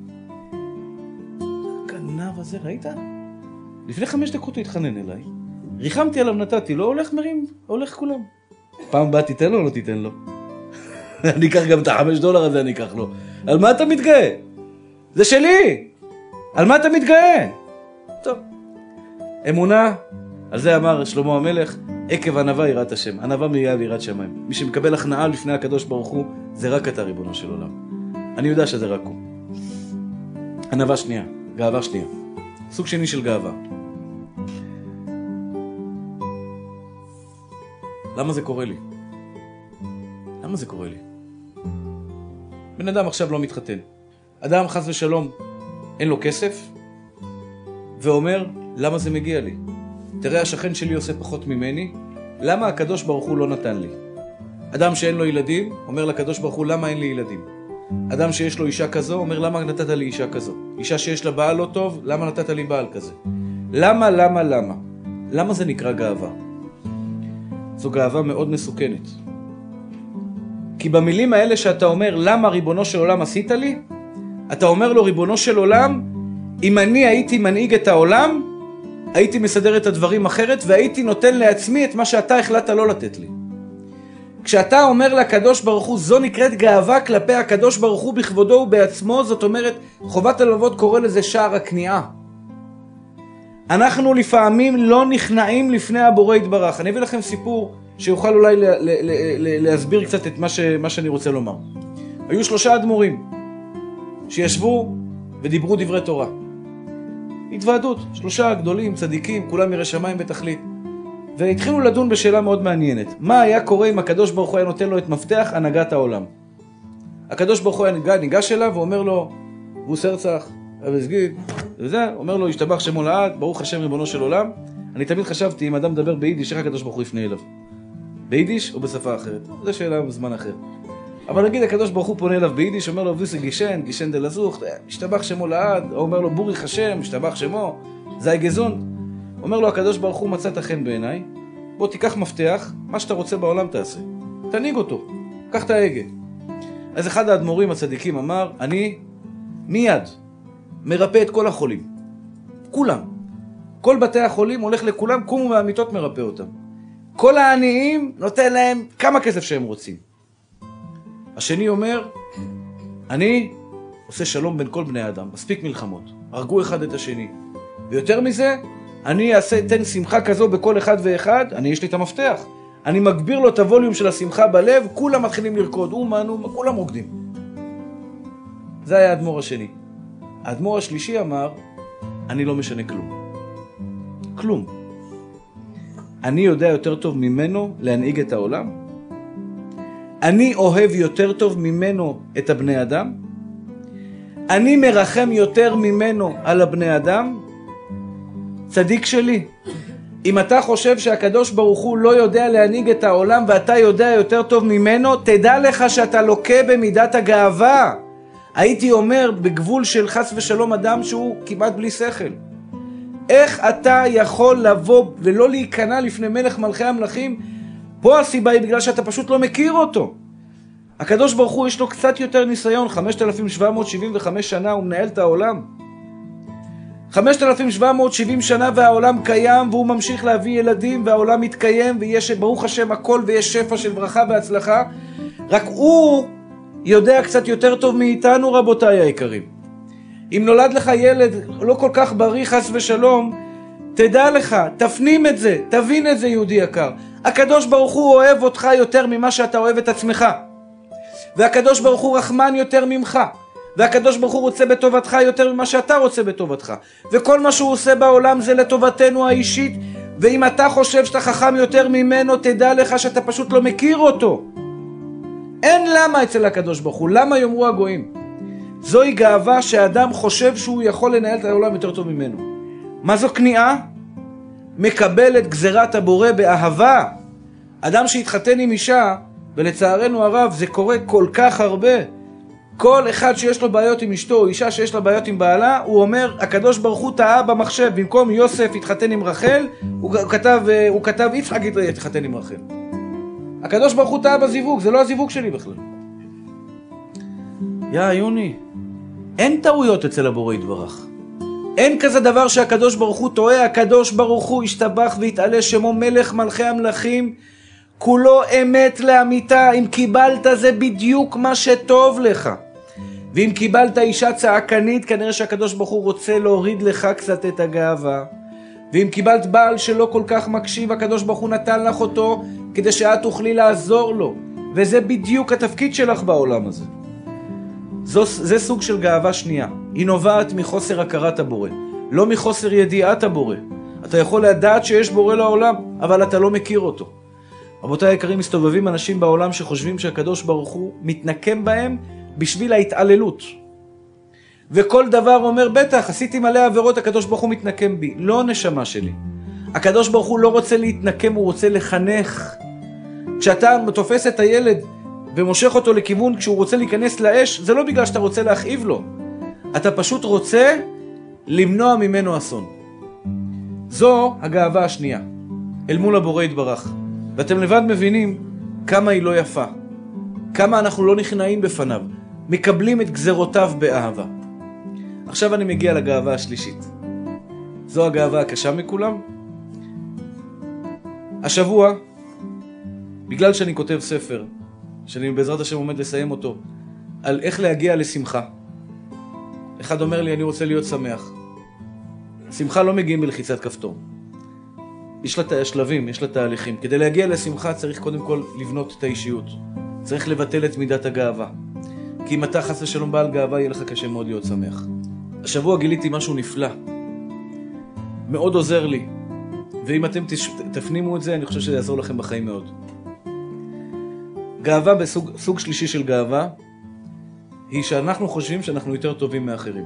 הגנב הזה, ראית? לפני חמש דקות הוא התחנן אליי, ריחמתי עליו, נתתי לו, הולך מרים, הולך כולם. פעם בא תיתן לו או לא תיתן לו? אני אקח גם את החמש דולר הזה, אני אקח לו. על מה אתה מתגאה? זה שלי! על מה אתה מתגאה? טוב. אמונה, על זה אמר שלמה המלך, עקב ענווה יראת השם. ענווה מגיעה ליראת שמיים. מי שמקבל הכנעה לפני הקדוש ברוך הוא, זה רק אתה ריבונו של עולם. אני יודע שזה רק הוא. ענווה שנייה, גאווה שנייה. סוג שני של גאווה. למה זה קורה לי? למה זה קורה לי? בן אדם עכשיו לא מתחתן. אדם חס ושלום אין לו כסף, ואומר, למה זה מגיע לי? תראה, השכן שלי עושה פחות ממני, למה הקדוש ברוך הוא לא נתן לי? אדם שאין לו ילדים, אומר לקדוש ברוך הוא, למה אין לי ילדים? אדם שיש לו אישה כזו, אומר, למה נתת לי אישה כזו? אישה שיש לה בעל לא טוב, למה נתת לי בעל כזה? למה, למה, למה? למה זה נקרא גאווה? זו גאווה מאוד מסוכנת. כי במילים האלה שאתה אומר, למה ריבונו של עולם עשית לי? אתה אומר לו, ריבונו של עולם, אם אני הייתי מנהיג את העולם, הייתי מסדר את הדברים אחרת, והייתי נותן לעצמי את מה שאתה החלטת לא לתת לי. כשאתה אומר לקדוש ברוך הוא, זו נקראת גאווה כלפי הקדוש ברוך הוא בכבודו ובעצמו, זאת אומרת, חובת הלבבות קורא לזה שער הכניעה. אנחנו לפעמים לא נכנעים לפני הבורא יתברך. אני אביא לכם סיפור שיוכל אולי ל- ל- ל- ל- להסביר קצת את מה, ש- מה שאני רוצה לומר. היו שלושה אדמו"רים שישבו ודיברו דברי תורה. התוועדות, שלושה גדולים, צדיקים, כולם יראי שמיים בתכלית. והתחילו לדון בשאלה מאוד מעניינת. מה היה קורה אם הקדוש ברוך הוא היה נותן לו את מפתח הנהגת העולם? הקדוש ברוך הוא היה ניגש אליו ואומר לו, והוא סרצח, אבסגיד, וזה, אומר לו, השתבח שמו לעד, ברוך השם ריבונו של עולם. אני תמיד חשבתי, אם אדם מדבר ביידיש, איך הקדוש ברוך הוא יפנה אליו? ביידיש או בשפה אחרת? זו שאלה בזמן אחר. אבל נגיד, הקדוש ברוך הוא פונה אליו ביידיש, אומר לו, ויסי גישן, גישן דלזוך, השתבח שמו לעד, או אומר לו, בוריך השם, השתבח שמו, זי גזונט. אומר לו, הקדוש ברוך הוא מצאת חן בעיניי, בוא תיקח מפתח, מה שאתה רוצה בעולם תעשה. תנהיג אותו, קח את ההגה. אז אחד האדמו"רים הצדיקים אמר, אני מיד מרפא את כל החולים. כולם. כל בתי החולים הולך לכולם, קומו מהמיטות מרפא אותם. כל העניים נותן להם כמה כסף שהם רוצים. השני אומר, אני עושה שלום בין כל בני האדם, מספיק מלחמות, הרגו אחד את השני. ויותר מזה, אני אעשה, אתן שמחה כזו בכל אחד ואחד, אני יש לי את המפתח. אני מגביר לו את הווליום של השמחה בלב, כולם מתחילים לרקוד, אומן, אומן, כולם רוקדים. זה היה האדמו"ר השני. האדמו"ר השלישי אמר, אני לא משנה כלום. כלום. אני יודע יותר טוב ממנו להנהיג את העולם? אני אוהב יותר טוב ממנו את הבני אדם? אני מרחם יותר ממנו על הבני אדם? צדיק שלי, אם אתה חושב שהקדוש ברוך הוא לא יודע להנהיג את העולם ואתה יודע יותר טוב ממנו, תדע לך שאתה לוקה במידת הגאווה. הייתי אומר בגבול של חס ושלום אדם שהוא כמעט בלי שכל. איך אתה יכול לבוא ולא להיכנע לפני מלך מלכי המלכים? פה הסיבה היא בגלל שאתה פשוט לא מכיר אותו. הקדוש ברוך הוא יש לו קצת יותר ניסיון, חמשת אלפים שבע מאות שבעים וחמש שנה הוא מנהל את העולם. חמשת אלפים שבע מאות שבעים שנה והעולם קיים והוא ממשיך להביא ילדים והעולם מתקיים ויש ברוך השם הכל ויש שפע של ברכה והצלחה. רק הוא יודע קצת יותר טוב מאיתנו רבותיי היקרים. אם נולד לך ילד לא כל כך בריא חס ושלום, תדע לך, תפנים את זה, תבין את זה יהודי יקר. הקדוש ברוך הוא אוהב אותך יותר ממה שאתה אוהב את עצמך. והקדוש ברוך הוא רחמן יותר ממך. והקדוש ברוך הוא רוצה בטובתך יותר ממה שאתה רוצה בטובתך. וכל מה שהוא עושה בעולם זה לטובתנו האישית. ואם אתה חושב שאתה חכם יותר ממנו, תדע לך שאתה פשוט לא מכיר אותו. אין למה אצל הקדוש ברוך הוא. למה יאמרו הגויים? זוהי גאווה שהאדם חושב שהוא יכול לנהל את העולם יותר טוב ממנו. מה זו כניעה? מקבל את גזירת הבורא באהבה. אדם שהתחתן עם אישה, ולצערנו הרב זה קורה כל כך הרבה, כל אחד שיש לו בעיות עם אשתו, או אישה שיש לה בעיות עם בעלה, הוא אומר, הקדוש ברוך הוא טעה במחשב, במקום יוסף התחתן עם רחל, הוא כתב, הוא כתב יצחק התחתן עם רחל. הקדוש ברוך הוא טעה בזיווג, זה לא הזיווג שלי בכלל. יא יוני, אין טעויות אצל הבורא יתברך. אין כזה דבר שהקדוש ברוך הוא טועה, הקדוש ברוך הוא ישתבח והתעלה שמו מלך מלכי המלכים, כולו אמת לאמיתה. אם קיבלת זה בדיוק מה שטוב לך. ואם קיבלת אישה צעקנית, כנראה שהקדוש ברוך הוא רוצה להוריד לך קצת את הגאווה. ואם קיבלת בעל שלא כל כך מקשיב, הקדוש ברוך הוא נתן לך אותו כדי שאת תוכלי לעזור לו. וזה בדיוק התפקיד שלך בעולם הזה. זו, זה סוג של גאווה שנייה. היא נובעת מחוסר הכרת הבורא, לא מחוסר ידיעת הבורא. אתה יכול לדעת שיש בורא לעולם, אבל אתה לא מכיר אותו. רבותיי היקרים, מסתובבים אנשים בעולם שחושבים שהקדוש ברוך הוא מתנקם בהם בשביל ההתעללות. וכל דבר אומר, בטח, עשיתי מלא עבירות, הקדוש ברוך הוא מתנקם בי. לא נשמה שלי. הקדוש ברוך הוא לא רוצה להתנקם, הוא רוצה לחנך. כשאתה תופס את הילד ומושך אותו לכיוון כשהוא רוצה להיכנס לאש, זה לא בגלל שאתה רוצה להכאיב לו. אתה פשוט רוצה למנוע ממנו אסון. זו הגאווה השנייה, אל מול הבורא יתברך. ואתם לבד מבינים כמה היא לא יפה. כמה אנחנו לא נכנעים בפניו. מקבלים את גזרותיו באהבה. עכשיו אני מגיע לגאווה השלישית. זו הגאווה הקשה מכולם. השבוע, בגלל שאני כותב ספר, שאני בעזרת השם עומד לסיים אותו, על איך להגיע לשמחה. אחד אומר לי, אני רוצה להיות שמח. שמחה לא מגיעים בלחיצת כפתור. יש לה שלבים, יש לה תהליכים. כדי להגיע לשמחה צריך קודם כל לבנות את האישיות. צריך לבטל את מידת הגאווה. כי אם אתה חס ושלום בעל גאווה, יהיה לך קשה מאוד להיות שמח. השבוע גיליתי משהו נפלא. מאוד עוזר לי. ואם אתם תפנימו את זה, אני חושב שזה יעזור לכם בחיים מאוד. גאווה בסוג סוג שלישי של גאווה, היא שאנחנו חושבים שאנחנו יותר טובים מאחרים.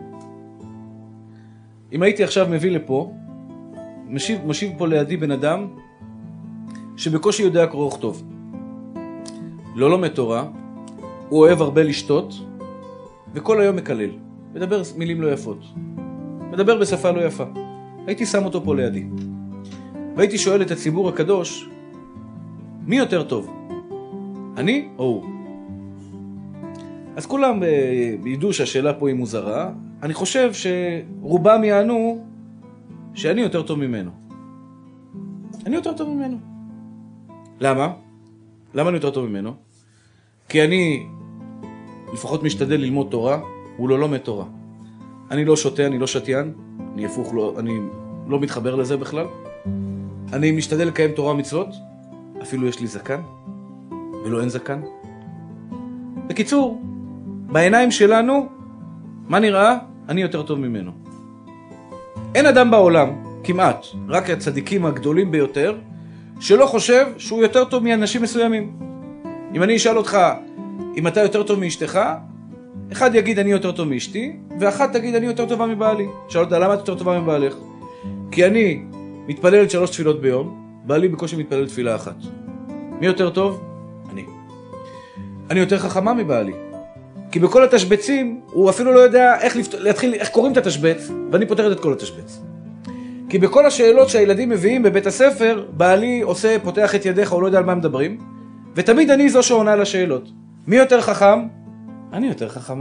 אם הייתי עכשיו מביא לפה, משיב, משיב פה לידי בן אדם, שבקושי יודע קרוא וכתוב. לא לומד תורה, הוא אוהב הרבה לשתות, וכל היום מקלל. מדבר מילים לא יפות. מדבר בשפה לא יפה. הייתי שם אותו פה לידי. והייתי שואל את הציבור הקדוש, מי יותר טוב? אני או הוא? אז כולם ידעו שהשאלה פה היא מוזרה. אני חושב שרובם יענו שאני יותר טוב ממנו. אני יותר טוב ממנו. למה? למה אני יותר טוב ממנו? כי אני לפחות משתדל ללמוד תורה, הוא לא לומד תורה. אני לא שותה, אני לא שתיין, אני הפוך, לא, אני לא מתחבר לזה בכלל. אני משתדל לקיים תורה מצוות, אפילו יש לי זקן, ולא אין זקן. בקיצור, בעיניים שלנו, מה נראה? אני יותר טוב ממנו. אין אדם בעולם, כמעט, רק הצדיקים הגדולים ביותר, שלא חושב שהוא יותר טוב מאנשים מסוימים. אם אני אשאל אותך, אם אתה יותר טוב מאשתך, אחד יגיד אני יותר טוב מאשתי, ואחת תגיד אני יותר טובה מבעלי. שאל אותה, למה את יותר טובה מבעלך? כי אני מתפללת שלוש תפילות ביום, בעלי בקושי מתפלל תפילה אחת. מי יותר טוב? אני. אני יותר חכמה מבעלי. כי בכל התשבצים, הוא אפילו לא יודע איך לפת... להתחיל, איך קוראים את התשבץ, ואני פותרת את כל התשבץ. כי בכל השאלות שהילדים מביאים בבית הספר, בעלי עושה, פותח את ידיך, הוא לא יודע על מה מדברים, ותמיד אני זו שעונה לשאלות. מי יותר חכם? אני יותר חכמה.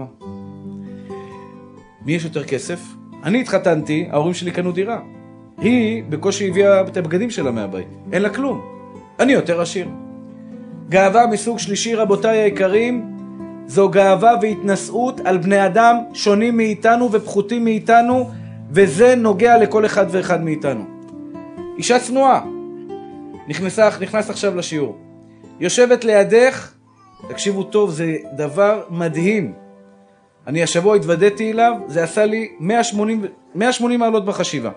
מי יש יותר כסף? אני התחתנתי, ההורים שלי קנו דירה. היא בקושי הביאה את הבגדים שלה מהבית. אין לה כלום. אני יותר עשיר. גאווה מסוג שלישי, רבותיי היקרים, זו גאווה והתנשאות על בני אדם שונים מאיתנו ופחותים מאיתנו, וזה נוגע לכל אחד ואחד מאיתנו. אישה צנועה, נכנסה, נכנס עכשיו לשיעור. יושבת לידך, תקשיבו טוב, זה דבר מדהים. אני השבוע התוודעתי אליו, זה עשה לי מאה ושמונים מעלות בחשיבה.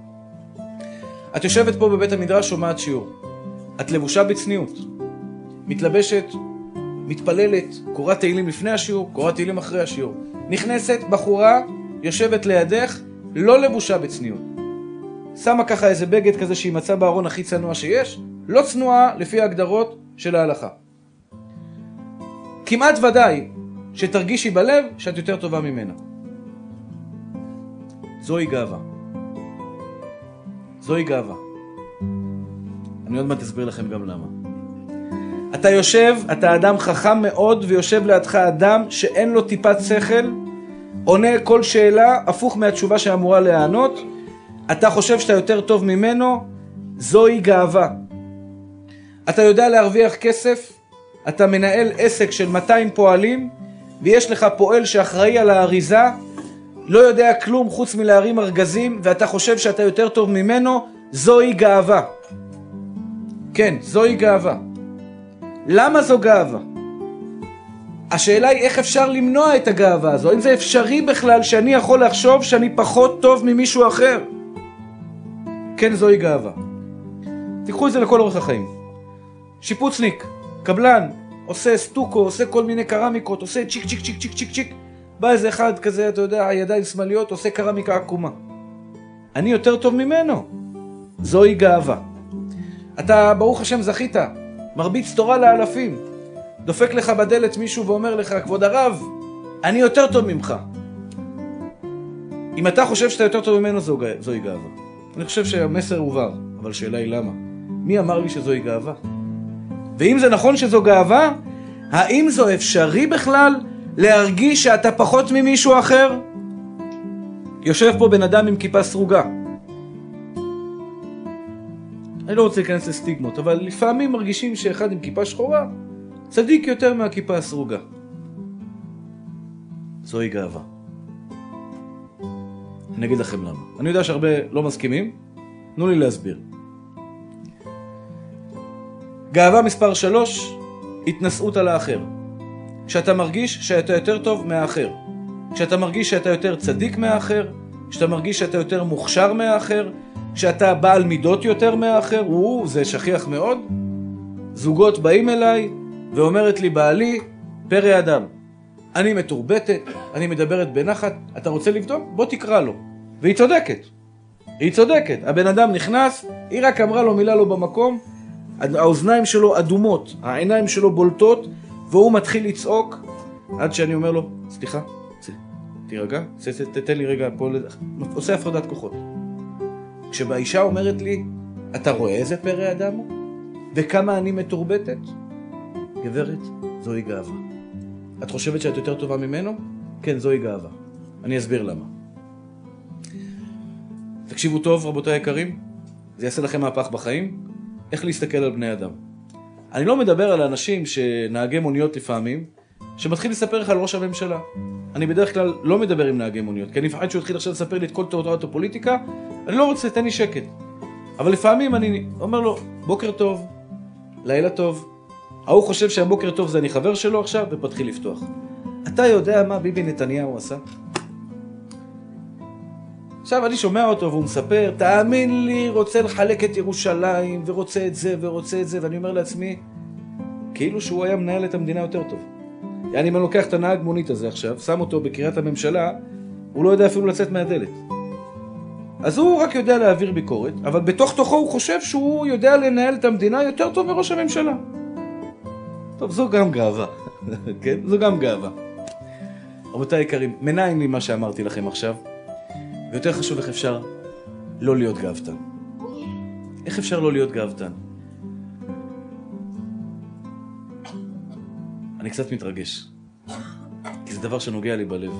את יושבת פה בבית המדרש, שומעת שיעור. את לבושה בצניעות. מתלבשת, מתפללת, קוראת תהילים לפני השיעור, קוראת תהילים אחרי השיעור. נכנסת בחורה, יושבת לידך, לא לבושה בצניעות. שמה ככה איזה בגד כזה שהיא מצאה בארון הכי צנוע שיש, לא צנועה לפי ההגדרות של ההלכה. כמעט ודאי שתרגישי בלב שאת יותר טובה ממנה. זוהי גאווה. זוהי גאווה. אני עוד מעט אסביר לכם גם למה. אתה יושב, אתה אדם חכם מאוד, ויושב לידך אדם שאין לו טיפת שכל, עונה כל שאלה הפוך מהתשובה שאמורה לענות. אתה חושב שאתה יותר טוב ממנו, זוהי גאווה. אתה יודע להרוויח כסף, אתה מנהל עסק של מאתיים פועלים, ויש לך פועל שאחראי על האריזה, לא יודע כלום חוץ מלהרים ארגזים, ואתה חושב שאתה יותר טוב ממנו, זוהי גאווה. כן, זוהי גאווה. למה זו גאווה? השאלה היא איך אפשר למנוע את הגאווה הזו. האם זה אפשרי בכלל שאני יכול לחשוב שאני פחות טוב ממישהו אחר? כן, זוהי גאווה. תיקחו את זה לכל אורך החיים. שיפוצניק, קבלן, עושה סטוקו, עושה כל מיני קרמיקות, עושה צ'יק צ'יק צ'יק צ'יק צ'יק צ'יק. בא איזה אחד כזה, אתה יודע, הידיים שמאליות, עושה קרמיקה עקומה. אני יותר טוב ממנו. זוהי גאווה. אתה, ברוך השם, זכית. מרביץ תורה לאלפים. דופק לך בדלת מישהו ואומר לך, כבוד הרב, אני יותר טוב ממך. אם אתה חושב שאתה יותר טוב ממנו, זו, זוהי גאווה. אני חושב שהמסר הובהר, אבל השאלה היא למה? מי אמר לי שזוהי גאווה? ואם זה נכון שזו גאווה, האם זו אפשרי בכלל להרגיש שאתה פחות ממישהו אחר? יושב פה בן אדם עם כיפה סרוגה. אני לא רוצה להיכנס לסטיגמות, אבל לפעמים מרגישים שאחד עם כיפה שחורה צדיק יותר מהכיפה הסרוגה. זוהי גאווה. אני אגיד לכם למה. אני יודע שהרבה לא מסכימים, תנו לי להסביר. גאווה מספר שלוש, התנשאות על האחר. כשאתה מרגיש שאתה יותר טוב מהאחר, כשאתה מרגיש שאתה יותר צדיק מהאחר, כשאתה מרגיש שאתה יותר מוכשר מהאחר, כשאתה בעל מידות יותר מהאחר, הוא, זה שכיח מאוד. זוגות באים אליי ואומרת לי, בעלי, פרא אדם. אני מתורבתת, אני מדברת בנחת, אתה רוצה לבדוק? בוא תקרא לו. והיא צודקת. היא צודקת. הבן אדם נכנס, היא רק אמרה לו מילה לא במקום, האוזניים שלו אדומות, העיניים שלו בולטות, והוא מתחיל לצעוק, עד שאני אומר לו, סליחה, תירגע, תתן לי רגע פה, עושה הפרדת כוחות. כשבאישה אומרת לי, אתה רואה איזה פרא אדם הוא? וכמה אני מתורבתת? גברת, זוהי גאווה. את חושבת שאת יותר טובה ממנו? כן, זוהי גאווה. אני אסביר למה. תקשיבו טוב, רבותיי היקרים, זה יעשה לכם מהפך בחיים, איך להסתכל על בני אדם. אני לא מדבר על האנשים שנהגי מוניות לפעמים, שמתחיל לספר לך על ראש הממשלה. אני בדרך כלל לא מדבר עם נהגי מוניות, כי אני מפחד שהוא התחיל עכשיו לספר לי את כל תיאוריות הפוליטיקה, אני לא רוצה, תן לי שקט. אבל לפעמים אני אומר לו, בוקר טוב, לילה טוב. ההוא חושב שהבוקר טוב זה אני חבר שלו עכשיו, ופתחיל לפתוח. אתה יודע מה ביבי נתניהו עשה? עכשיו אני שומע אותו והוא מספר, תאמין לי, רוצה לחלק את ירושלים, ורוצה את זה ורוצה את זה, ואני אומר לעצמי, כאילו שהוא היה מנהל את המדינה יותר טוב. יעני, אם אני לוקח את הנהג מונית הזה עכשיו, שם אותו בקריית הממשלה, הוא לא יודע אפילו לצאת מהדלת. אז הוא רק יודע להעביר ביקורת, אבל בתוך תוכו הוא חושב שהוא יודע לנהל את המדינה יותר טוב מראש הממשלה. טוב, זו גם גאווה, כן? זו גם גאווה. רבותיי יקרים, מנעים לי מה שאמרתי לכם עכשיו, ויותר חשוב איך אפשר לא להיות גאוותן. איך אפשר לא להיות גאוותן? אני קצת מתרגש, כי זה דבר שנוגע לי בלב.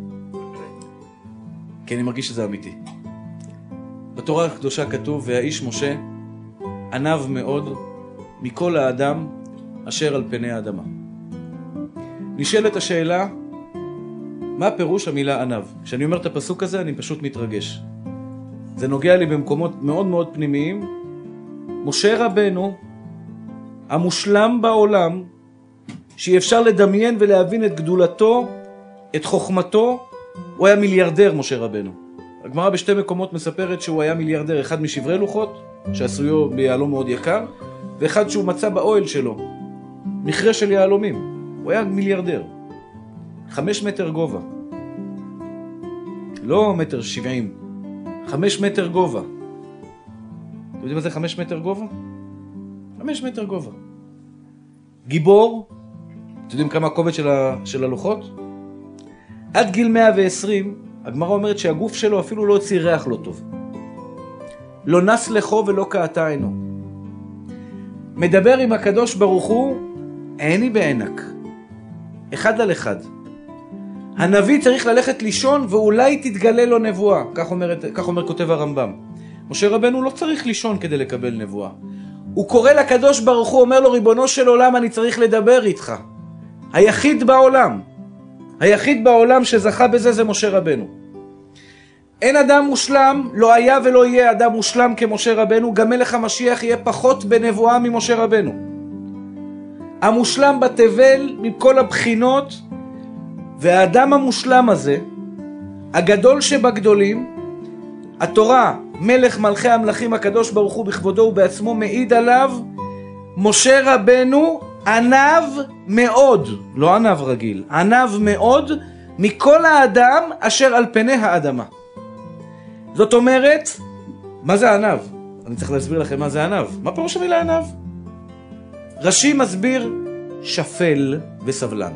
כי אני מרגיש שזה אמיתי. בתורה הקדושה כתוב, והאיש משה ענב מאוד מכל האדם אשר על פני האדמה. נשאלת השאלה, מה פירוש המילה ענב? כשאני אומר את הפסוק הזה אני פשוט מתרגש. זה נוגע לי במקומות מאוד מאוד פנימיים. משה רבנו, המושלם בעולם, שאי אפשר לדמיין ולהבין את גדולתו, את חוכמתו, הוא היה מיליארדר משה רבנו. הגמרא בשתי מקומות מספרת שהוא היה מיליארדר, אחד משברי לוחות, שעשויו ביהלום מאוד יקר, ואחד שהוא מצא באוהל שלו, מכרה של יהלומים. הוא היה מיליארדר. חמש מטר גובה. לא מטר שבעים. חמש מטר גובה. אתם יודעים מה זה חמש מטר גובה? חמש מטר גובה. גיבור, אתם יודעים כמה הכובד של, ה... של הלוחות? עד גיל מאה ועשרים, הגמרא אומרת שהגוף שלו אפילו לא הוציא ריח לא טוב. לא נס לחו ולא קעתה עינו. מדבר עם הקדוש ברוך הוא, עיני בעינק. אחד על אחד. הנביא צריך ללכת לישון ואולי תתגלה לו נבואה. כך אומר, כך אומר כותב הרמב"ם. משה רבנו לא צריך לישון כדי לקבל נבואה. הוא קורא לקדוש ברוך הוא, אומר לו, ריבונו של עולם, אני צריך לדבר איתך. היחיד בעולם. היחיד בעולם שזכה בזה זה משה רבנו. אין אדם מושלם, לא היה ולא יהיה אדם מושלם כמשה רבנו, גם מלך המשיח יהיה פחות בנבואה ממשה רבנו. המושלם בתבל מכל הבחינות, והאדם המושלם הזה, הגדול שבגדולים, התורה, מלך מלכי המלכים הקדוש ברוך הוא בכבודו ובעצמו מעיד עליו, משה רבנו ענב מאוד, לא ענב רגיל, ענב מאוד מכל האדם אשר על פני האדמה. זאת אומרת, מה זה ענב? אני צריך להסביר לכם מה זה ענב. מה פירוש המילה ענב? רש"י מסביר שפל וסבלן.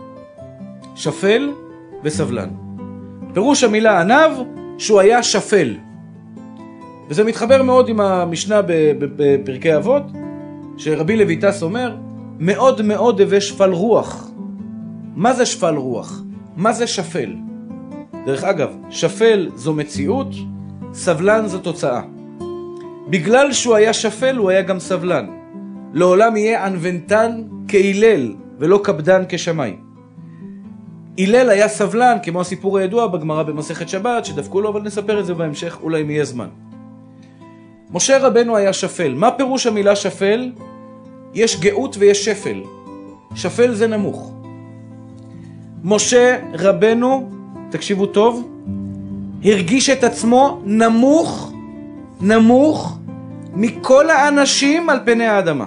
שפל וסבלן. פירוש המילה ענב שהוא היה שפל. וזה מתחבר מאוד עם המשנה בפרקי אבות, שרבי לויטס אומר, מאוד מאוד הווה שפל רוח. מה זה שפל רוח? מה זה שפל? דרך אגב, שפל זו מציאות, סבלן זו תוצאה. בגלל שהוא היה שפל, הוא היה גם סבלן. לעולם יהיה ענוונתן כהילל, ולא קפדן כשמיים. הילל היה סבלן, כמו הסיפור הידוע בגמרא במסכת שבת, שדפקו לו, אבל נספר את זה בהמשך, אולי אם יהיה זמן. משה רבנו היה שפל. מה פירוש המילה שפל? יש גאות ויש שפל. שפל זה נמוך. משה רבנו, תקשיבו טוב, הרגיש את עצמו נמוך, נמוך, מכל האנשים על פני האדמה.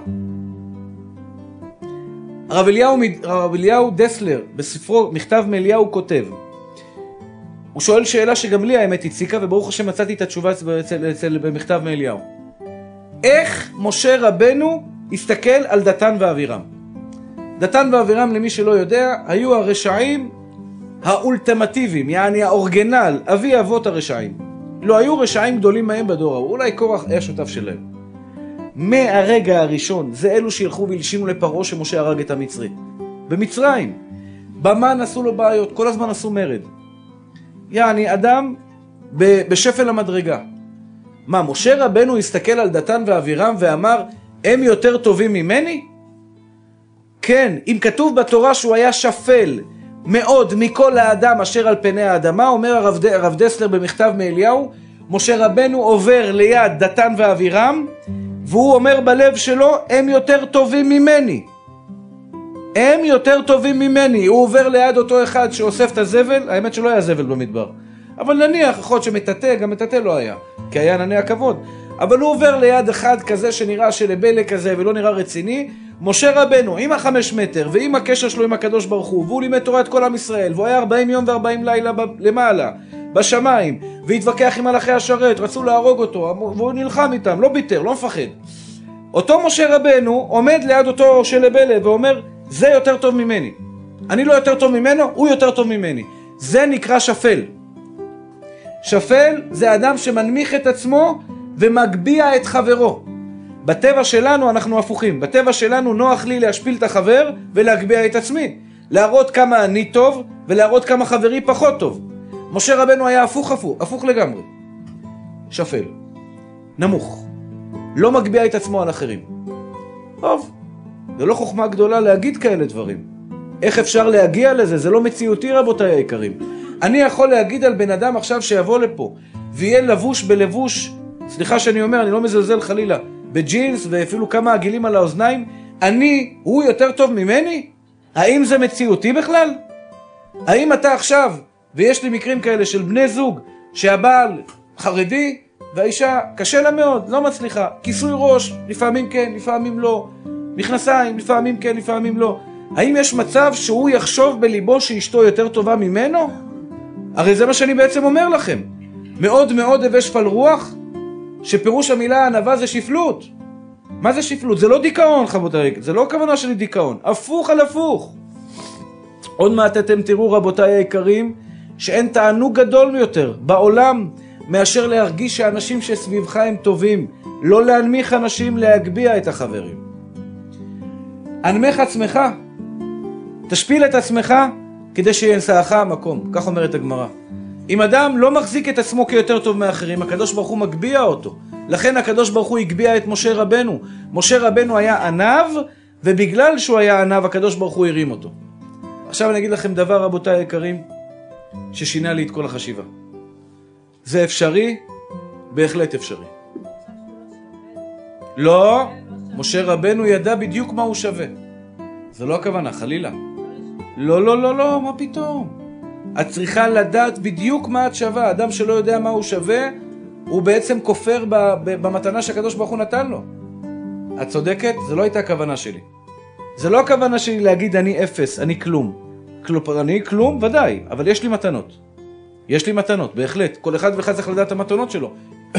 הרב אליהו, הרב אליהו דסלר, בספרו מכתב מאליהו כותב, הוא שואל שאלה שגם לי האמת הציקה, וברוך השם מצאתי את התשובה אצל, אצל, במכתב מאליהו. איך משה רבנו הסתכל על דתן ואבירם? דתן ואבירם, למי שלא יודע, היו הרשעים האולטימטיביים, יעני האורגנל, אבי אבות הרשעים. לא היו רשעים גדולים מהם בדור ההוא, אולי קורח היה שותף שלהם. מהרגע הראשון, זה אלו שילכו והלשינו לפרעה שמשה הרג את המצרי. במצרים. במן עשו לו בעיות, כל הזמן עשו מרד. יעני אדם בשפל המדרגה. מה, משה רבנו הסתכל על דתן ואבירם ואמר, הם יותר טובים ממני? כן, אם כתוב בתורה שהוא היה שפל מאוד מכל האדם אשר על פני האדמה, אומר הרב, הרב דסלר במכתב מאליהו, משה רבנו עובר ליד דתן ואבירם, והוא אומר בלב שלו, הם יותר טובים ממני. הם יותר טובים ממני. הוא עובר ליד אותו אחד שאוסף את הזבל, האמת שלא היה זבל במדבר. אבל נניח, יכול להיות שמטאטא, גם מטאטא לא היה, כי היה ענני הכבוד. אבל הוא עובר ליד אחד כזה שנראה שלבלה כזה ולא נראה רציני. משה רבנו עם החמש מטר ועם הקשר שלו עם הקדוש ברוך הוא, והוא לימד תורה את כל עם ישראל, והוא היה ארבעים יום וארבעים לילה למעלה, בשמיים, והתווכח עם מלאכי השרת, רצו להרוג אותו, והוא נלחם איתם, לא ביטר, לא מפחד. אותו משה רבנו עומד ליד אותו שלבלה ואומר, זה יותר טוב ממני. אני לא יותר טוב ממנו, הוא יותר טוב ממני. זה נקרא שפל. שפל זה אדם שמנמיך את עצמו ומגביע את חברו. בטבע שלנו אנחנו הפוכים. בטבע שלנו נוח לי להשפיל את החבר ולהגביע את עצמי. להראות כמה אני טוב ולהראות כמה חברי פחות טוב. משה רבנו היה הפוך הפוך, הפוך לגמרי. שפל. נמוך. לא מגביע את עצמו על אחרים. טוב. זה לא חוכמה גדולה להגיד כאלה דברים. איך אפשר להגיע לזה? זה לא מציאותי רבותיי היקרים. אני יכול להגיד על בן אדם עכשיו שיבוא לפה ויהיה לבוש בלבוש, סליחה שאני אומר, אני לא מזלזל חלילה, בג'ינס ואפילו כמה עגילים על האוזניים, אני, הוא יותר טוב ממני? האם זה מציאותי בכלל? האם אתה עכשיו, ויש לי מקרים כאלה של בני זוג, שהבעל חרדי והאישה קשה לה מאוד, לא מצליחה, כיסוי ראש, לפעמים כן, לפעמים לא, מכנסיים, לפעמים כן, לפעמים לא. האם יש מצב שהוא יחשוב בליבו שאשתו יותר טובה ממנו? הרי זה מה שאני בעצם אומר לכם. מאוד מאוד הווה שפל רוח, שפירוש המילה ענווה זה שפלות. מה זה שפלות? זה לא דיכאון, רבותיי, זה לא הכוונה שלי דיכאון, הפוך על הפוך. עוד מעט אתם תראו רבותיי היקרים, שאין תענוג גדול יותר בעולם מאשר להרגיש שאנשים שסביבך הם טובים, לא להנמיך אנשים, להגביע את החברים. הנמך עצמך, תשפיל את עצמך כדי שינסעך המקום, כך אומרת הגמרא. אם אדם לא מחזיק את עצמו כיותר טוב מאחרים, הקדוש ברוך הוא מגביע אותו. לכן הקדוש ברוך הוא הגביע את משה רבנו. משה רבנו היה ענב, ובגלל שהוא היה ענב, הקדוש ברוך הוא הרים אותו. עכשיו אני אגיד לכם דבר רבותיי היקרים, ששינה לי את כל החשיבה. זה אפשרי? בהחלט אפשרי. לא, משה רבנו ידע בדיוק מה הוא שווה. זה לא הכוונה, חלילה. לא, לא, לא, לא, מה פתאום? את צריכה לדעת בדיוק מה את שווה. אדם שלא יודע מה הוא שווה, הוא בעצם כופר במתנה שהקדוש ברוך הוא נתן לו. את צודקת? זה לא הייתה הכוונה שלי. זה לא הכוונה שלי להגיד אני אפס, אני כלום. כלום, אני כלום, ודאי, אבל יש לי מתנות. יש לי מתנות, בהחלט. כל אחד ואחד צריך לדעת את המתנות שלו.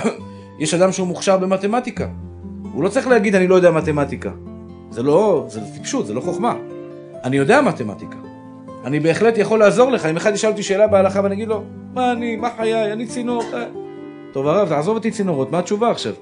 יש אדם שהוא מוכשר במתמטיקה. הוא לא צריך להגיד אני לא יודע מתמטיקה. זה לא, זה טיפשות, זה לא חוכמה. אני יודע מתמטיקה. אני בהחלט יכול לעזור לך. אם אחד ישאל אותי שאלה בהלכה ואני אגיד לו, מה אני, מה חיי, אני צינור. טוב הרב, תעזוב אותי צינורות, מה התשובה עכשיו?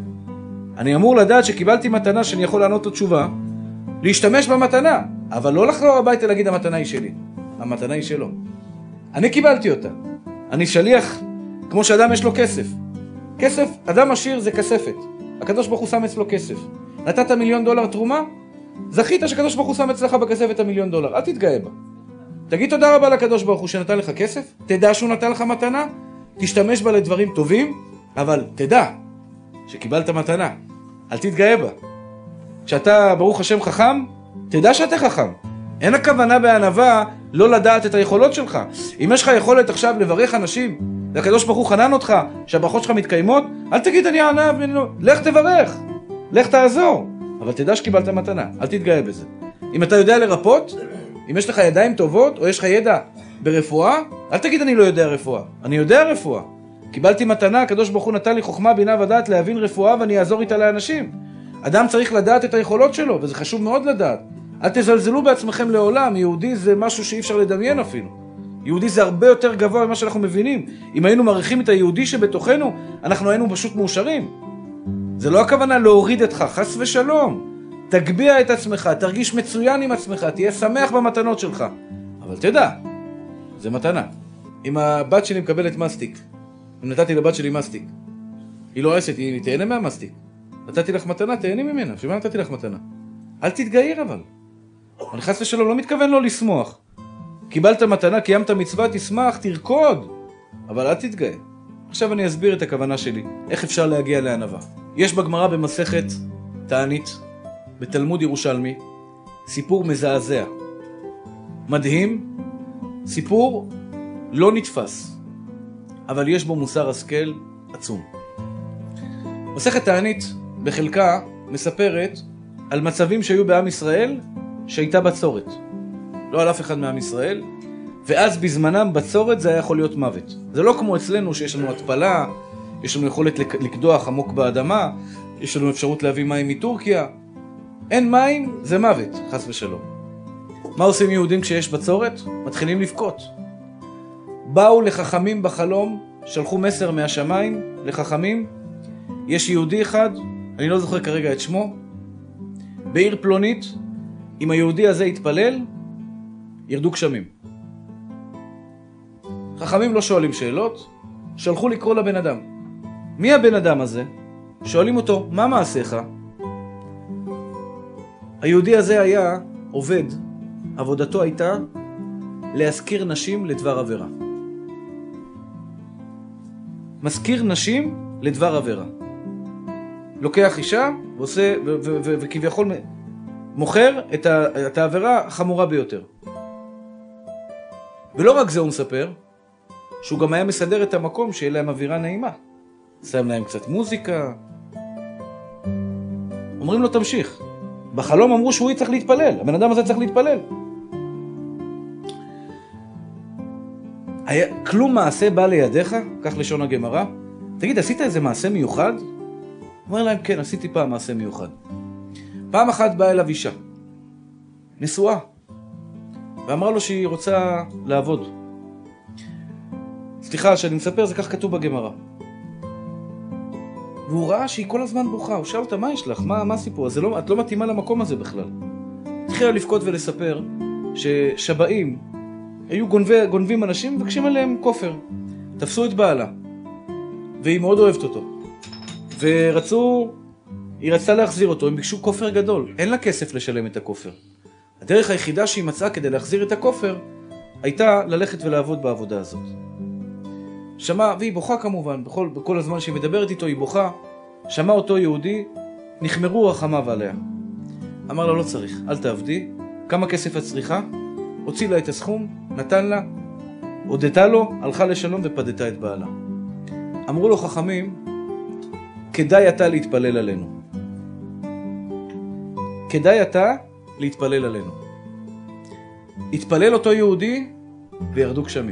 אני אמור לדעת שקיבלתי מתנה שאני יכול לענות לו תשובה, להשתמש במתנה, אבל לא לחזור הביתה להגיד המתנה היא שלי. המתנה היא שלו. אני קיבלתי אותה. אני שליח, כמו שאדם יש לו כסף. כסף, אדם עשיר זה כספת. הקדוש ברוך הוא שם אצלו כסף. נתת מיליון דולר תרומה? זכית שקדוש ברוך הוא שם אצלך בכספת המיליון דולר. אל תתגאה בה. תגיד תודה רבה לקדוש ברוך הוא שנתן לך כסף. תדע שהוא נתן לך מתנה. תשתמש בה לדברים טובים, אבל תדע שקיבלת מתנה. אל תתגאה בה. כשאתה ברוך השם חכם, תדע שאתה חכם. אין הכוונה בענווה לא לדעת את היכולות שלך. אם יש לך יכולת עכשיו לברך אנשים, והקדוש ברוך הוא חנן אותך, שהברכות שלך מתקיימות, אל תגיד אני ענב, לך תברך, לך תעזור. אבל תדע שקיבלת מתנה, אל תתגאה בזה. אם אתה יודע לרפות, אם יש לך ידיים טובות, או יש לך ידע ברפואה, אל תגיד אני לא יודע רפואה. אני יודע רפואה. קיבלתי מתנה, הקדוש ברוך הוא נתן לי חוכמה, בינה ודעת להבין רפואה, ואני אעזור איתה לאנשים. אדם צריך לדעת את היכולות שלו, וזה חשוב מאוד לדעת. אל תזלזלו בעצמכם לעולם. יהודי זה משהו שאי אפשר לדמיין אפילו. יהודי זה הרבה יותר גבוה ממה שאנחנו מבינים. אם היינו מעריכים את היהודי שבתוכנו, אנחנו היינו פשוט מאושרים. זה לא הכוונה להוריד אותך, חס ושלום. תגביע את עצמך, תרגיש מצוין עם עצמך, תהיה שמח במתנות שלך. אבל תדע, זה מתנה. אם הבת שלי מקבלת מסטיק, אם נתתי לבת שלי מסטיק, היא לא עשת, היא תהנה מהמסטיק. נתתי לך מתנה, תהני ממנה. שמה נתתי לך מתנה? אל תתגייר אבל. אני חס ושלום לא מתכוון לא לשמוח. קיבלת מתנה, קיימת מצווה, תשמח, תרקוד. אבל אל תתגייר. עכשיו אני אסביר את הכוונה שלי. איך אפשר להגיע לענווה. יש בגמרא במסכת תענית, בתלמוד ירושלמי, סיפור מזעזע. מדהים, סיפור לא נתפס. אבל יש בו מוסר השכל עצום. מסכת תענית בחלקה מספרת על מצבים שהיו בעם ישראל שהייתה בצורת. לא על אף אחד מעם ישראל, ואז בזמנם בצורת זה היה יכול להיות מוות. זה לא כמו אצלנו שיש לנו התפלה, יש לנו יכולת לקדוח עמוק באדמה, יש לנו אפשרות להביא מים מטורקיה. אין מים, זה מוות, חס ושלום. מה עושים יהודים כשיש בצורת? מתחילים לבכות. באו לחכמים בחלום, שלחו מסר מהשמיים לחכמים, יש יהודי אחד, אני לא זוכר כרגע את שמו, בעיר פלונית, אם היהודי הזה יתפלל, ירדו גשמים. חכמים לא שואלים שאלות, שלחו לקרוא לבן אדם. מי הבן אדם הזה? שואלים אותו, מה מעשיך? היהודי הזה היה עובד, עבודתו הייתה להזכיר נשים לדבר עבירה. מזכיר נשים לדבר עבירה. לוקח אישה ועושה, ו- ו- ו- וכביכול מוכר את, ה- את העבירה החמורה ביותר. ולא רק זה הוא מספר, שהוא גם היה מסדר את המקום שיהיה להם אווירה נעימה. שם להם קצת מוזיקה. אומרים לו תמשיך. בחלום אמרו שהוא צריך להתפלל, הבן אדם הזה צריך להתפלל. היה, כלום מעשה בא לידיך, כך לשון הגמרא. תגיד, עשית איזה מעשה מיוחד? אומר להם, כן, עשיתי פעם מעשה מיוחד. פעם אחת באה אליו אישה, נשואה, ואמרה לו שהיא רוצה לעבוד. סליחה, שאני מספר, זה כך כתוב בגמרא. והוא ראה שהיא כל הזמן בוכה, הוא שאל אותה, מה יש לך? מה, מה הסיפור? זה לא, את לא מתאימה למקום הזה בכלל. התחילה לבכות ולספר ששבאים היו גונבי, גונבים אנשים ומבקשים עליהם כופר. תפסו את בעלה, והיא מאוד אוהבת אותו. ורצו, היא רצתה להחזיר אותו, הם ביקשו כופר גדול. אין לה כסף לשלם את הכופר. הדרך היחידה שהיא מצאה כדי להחזיר את הכופר, הייתה ללכת ולעבוד בעבודה הזאת. שמע, והיא בוכה כמובן, בכל, בכל הזמן שהיא מדברת איתו היא בוכה. שמע אותו יהודי, נחמרו רחמיו עליה. אמר לה, לא צריך, אל תעבדי. כמה כסף את צריכה? הוציא לה את הסכום, נתן לה, הודתה לו, הלכה לשלום ופדתה את בעלה. אמרו לו חכמים, כדאי אתה להתפלל עלינו. כדאי אתה להתפלל עלינו. התפלל אותו יהודי וירדו גשמים.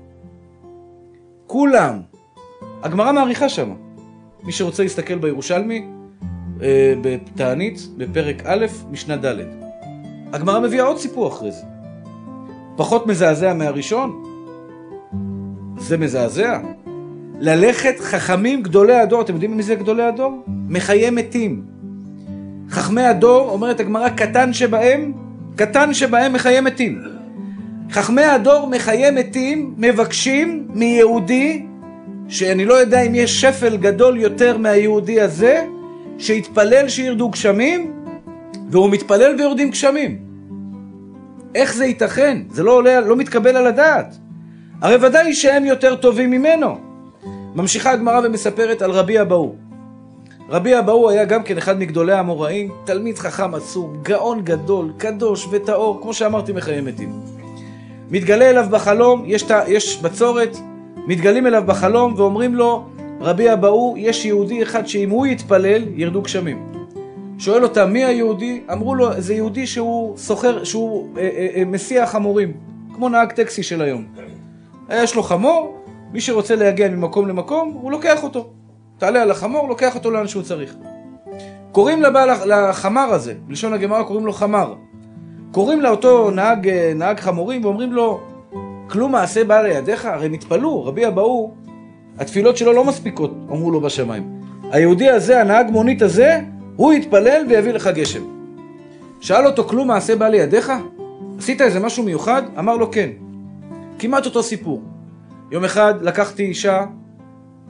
כולם. הגמרא מעריכה שם. מי שרוצה להסתכל בירושלמי, בתענית, בפרק א', משנה ד'. הגמרא מביאה עוד סיפור אחרי זה. פחות מזעזע מהראשון. זה מזעזע. ללכת חכמים גדולי הדור, אתם יודעים מי זה גדולי הדור? מחיי מתים. חכמי הדור, אומרת הגמרא, קטן שבהם, קטן שבהם מחיי מתים. חכמי הדור מחיי מתים מבקשים מיהודי, שאני לא יודע אם יש שפל גדול יותר מהיהודי הזה, שהתפלל שירדו גשמים, והוא מתפלל ויורדים גשמים. איך זה ייתכן? זה לא עולה, לא מתקבל על הדעת. הרי ודאי שהם יותר טובים ממנו. ממשיכה הגמרא ומספרת על רבי אבאו. רבי אבאו היה גם כן אחד מגדולי האמוראים, תלמיד חכם עצום, גאון גדול, קדוש וטהור, כמו שאמרתי מחיי מתים. מתגלה אליו בחלום, יש, יש בצורת, מתגלים אליו בחלום ואומרים לו, רבי אבאו, יש יהודי אחד שאם הוא יתפלל, ירדו גשמים. שואל אותם, מי היהודי? אמרו לו, זה יהודי שהוא סוחר, שהוא אה, אה, אה, מסיע חמורים, כמו נהג טקסי של היום. יש לו חמור, מי שרוצה להגיע ממקום למקום, הוא לוקח אותו. תעלה על החמור, לוקח אותו לאן שהוא צריך. קוראים לבעל, לחמר הזה, בלשון הגמרא קוראים לו חמר. קוראים לאותו נהג, נהג חמורים ואומרים לו, כלום מעשה בא לידיך, הרי נתפלו, רבי אבאו, התפילות שלו לא מספיקות, אמרו לו בשמיים. היהודי הזה, הנהג מונית הזה, הוא יתפלל ויביא לך גשם. שאל אותו, כלום מעשה בא לידיך? עשית איזה משהו מיוחד? אמר לו כן. כמעט אותו סיפור. יום אחד לקחתי אישה,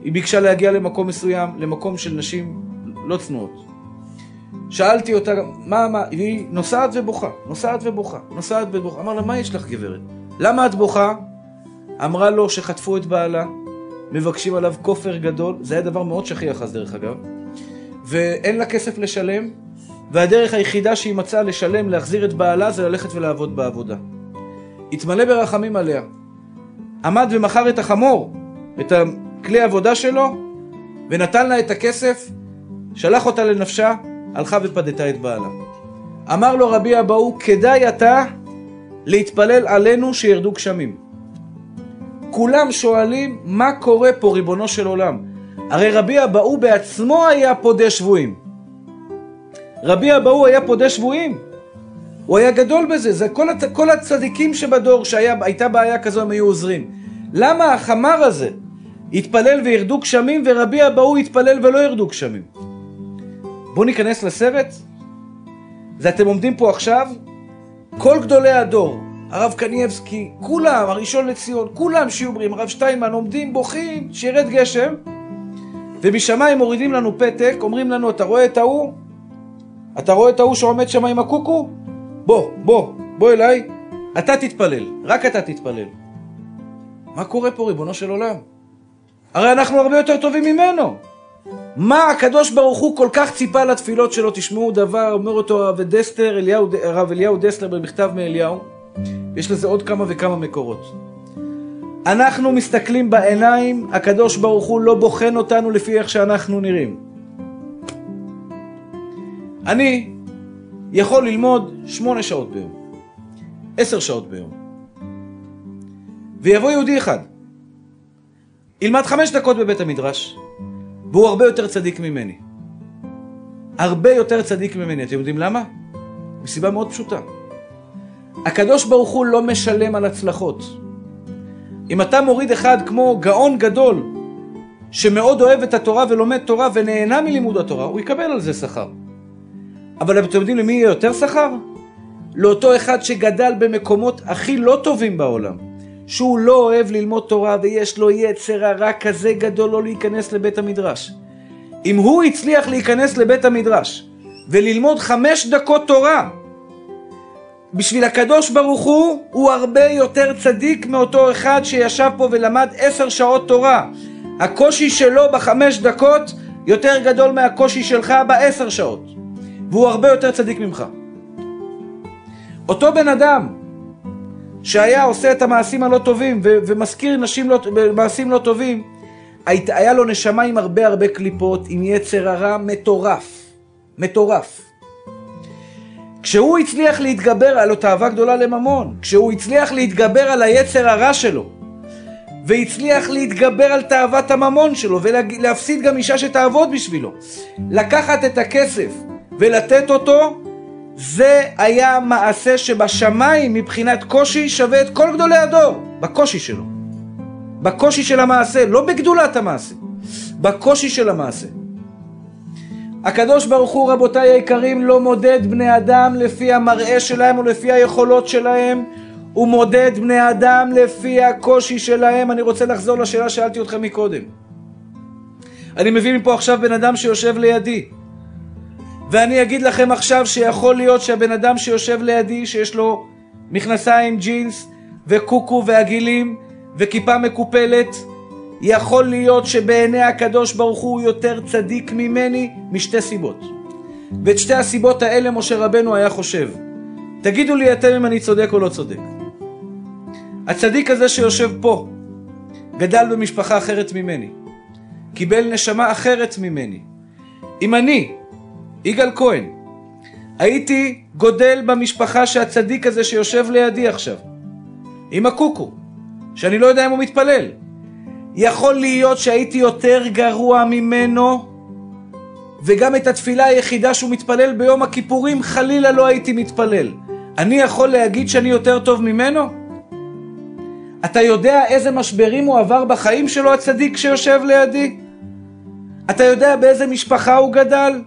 היא ביקשה להגיע למקום מסוים, למקום של נשים לא צנועות. שאלתי אותה, מה, מה, והיא נוסעת ובוכה, נוסעת ובוכה, נוסעת ובוכה. אמר לה, מה יש לך גברת? למה את בוכה? אמרה לו שחטפו את בעלה, מבקשים עליו כופר גדול, זה היה דבר מאוד שכיח אז דרך אגב, ואין לה כסף לשלם, והדרך היחידה שהיא מצאה לשלם, להחזיר את בעלה, זה ללכת ולעבוד בעבודה. התמלא ברחמים עליה. עמד ומכר את החמור, את כלי העבודה שלו, ונתן לה את הכסף, שלח אותה לנפשה, הלכה ופדתה את בעלה. אמר לו רבי אבאו, כדאי אתה להתפלל עלינו שירדו גשמים. כולם שואלים, מה קורה פה ריבונו של עולם? הרי רבי אבאו בעצמו היה פודה שבויים. רבי אבאו היה פודה שבויים. הוא היה גדול בזה. זה כל, הצ... כל הצדיקים שבדור שהייתה בעיה כזו הם היו עוזרים. למה החמר הזה התפלל וירדו גשמים ורבי אבאו התפלל ולא ירדו גשמים? בואו ניכנס לסרט. זה אתם עומדים פה עכשיו, כל גדולי הדור, הרב קניאבסקי, כולם, הראשון לציון, כולם שיהיו בריאים, הרב שטיינמן, עומדים, בוכים, שירד גשם, ומשמיים מורידים לנו פתק, אומרים לנו, אתה רואה את ההוא? אתה רואה את ההוא שעומד שם עם הקוקו? בוא, בוא, בוא אליי, אתה תתפלל, רק אתה תתפלל. מה קורה פה ריבונו של עולם? הרי אנחנו הרבה יותר טובים ממנו. מה הקדוש ברוך הוא כל כך ציפה לתפילות שלו? תשמעו דבר, אומר אותו הרב דסטר, אליהו, הרב אליהו דסטר במכתב מאליהו, יש לזה עוד כמה וכמה מקורות. אנחנו מסתכלים בעיניים, הקדוש ברוך הוא לא בוחן אותנו לפי איך שאנחנו נראים. אני יכול ללמוד שמונה שעות ביום, עשר שעות ביום, ויבוא יהודי אחד, ילמד חמש דקות בבית המדרש, והוא הרבה יותר צדיק ממני. הרבה יותר צדיק ממני. אתם יודעים למה? מסיבה מאוד פשוטה. הקדוש ברוך הוא לא משלם על הצלחות. אם אתה מוריד אחד כמו גאון גדול, שמאוד אוהב את התורה ולומד תורה ונהנה מלימוד התורה, הוא יקבל על זה שכר. אבל אתם יודעים למי יהיה יותר שכר? לאותו אחד שגדל במקומות הכי לא טובים בעולם. שהוא לא אוהב ללמוד תורה ויש לו יצר הרע כזה גדול לא להיכנס לבית המדרש. אם הוא הצליח להיכנס לבית המדרש וללמוד חמש דקות תורה, בשביל הקדוש ברוך הוא, הוא הרבה יותר צדיק מאותו אחד שישב פה ולמד עשר שעות תורה. הקושי שלו בחמש דקות יותר גדול מהקושי שלך בעשר שעות. והוא הרבה יותר צדיק ממך. אותו בן אדם שהיה עושה את המעשים הלא טובים ו- ומזכיר נשים לא, מעשים לא טובים, היה לו נשמה עם הרבה הרבה קליפות, עם יצר הרע מטורף. מטורף. כשהוא הצליח להתגבר על אותה אהבה גדולה לממון, כשהוא הצליח להתגבר על היצר הרע שלו, והצליח להתגבר על תאוות הממון שלו, ולהפסיד גם אישה שתעבוד בשבילו, לקחת את הכסף ולתת אותו, זה היה מעשה שבשמיים מבחינת קושי שווה את כל גדולי הדור, בקושי שלו. בקושי של המעשה, לא בגדולת המעשה, בקושי של המעשה. הקדוש ברוך הוא, רבותיי היקרים, לא מודד בני אדם לפי המראה שלהם או לפי היכולות שלהם, הוא מודד בני אדם לפי הקושי שלהם. אני רוצה לחזור לשאלה שאלתי אתכם מקודם. אני מביא מפה עכשיו בן אדם שיושב לידי, ואני אגיד לכם עכשיו שיכול להיות שהבן אדם שיושב לידי, שיש לו מכנסיים, ג'ינס וקוקו ועגילים וכיפה מקופלת, יכול להיות שבעיני הקדוש ברוך הוא יותר צדיק ממני משתי סיבות. ואת שתי הסיבות האלה משה רבנו היה חושב. תגידו לי אתם אם אני צודק או לא צודק. הצדיק הזה שיושב פה גדל במשפחה אחרת ממני, קיבל נשמה אחרת ממני. אם אני, יגאל כהן, הייתי גודל במשפחה שהצדיק הזה שיושב לידי עכשיו, עם הקוקו, שאני לא יודע אם הוא מתפלל, יכול להיות שהייתי יותר גרוע ממנו, וגם את התפילה היחידה שהוא מתפלל ביום הכיפורים חלילה לא הייתי מתפלל. אני יכול להגיד שאני יותר טוב ממנו? אתה יודע איזה משברים הוא עבר בחיים שלו, הצדיק שיושב לידי? אתה יודע באיזה משפחה הוא גדל?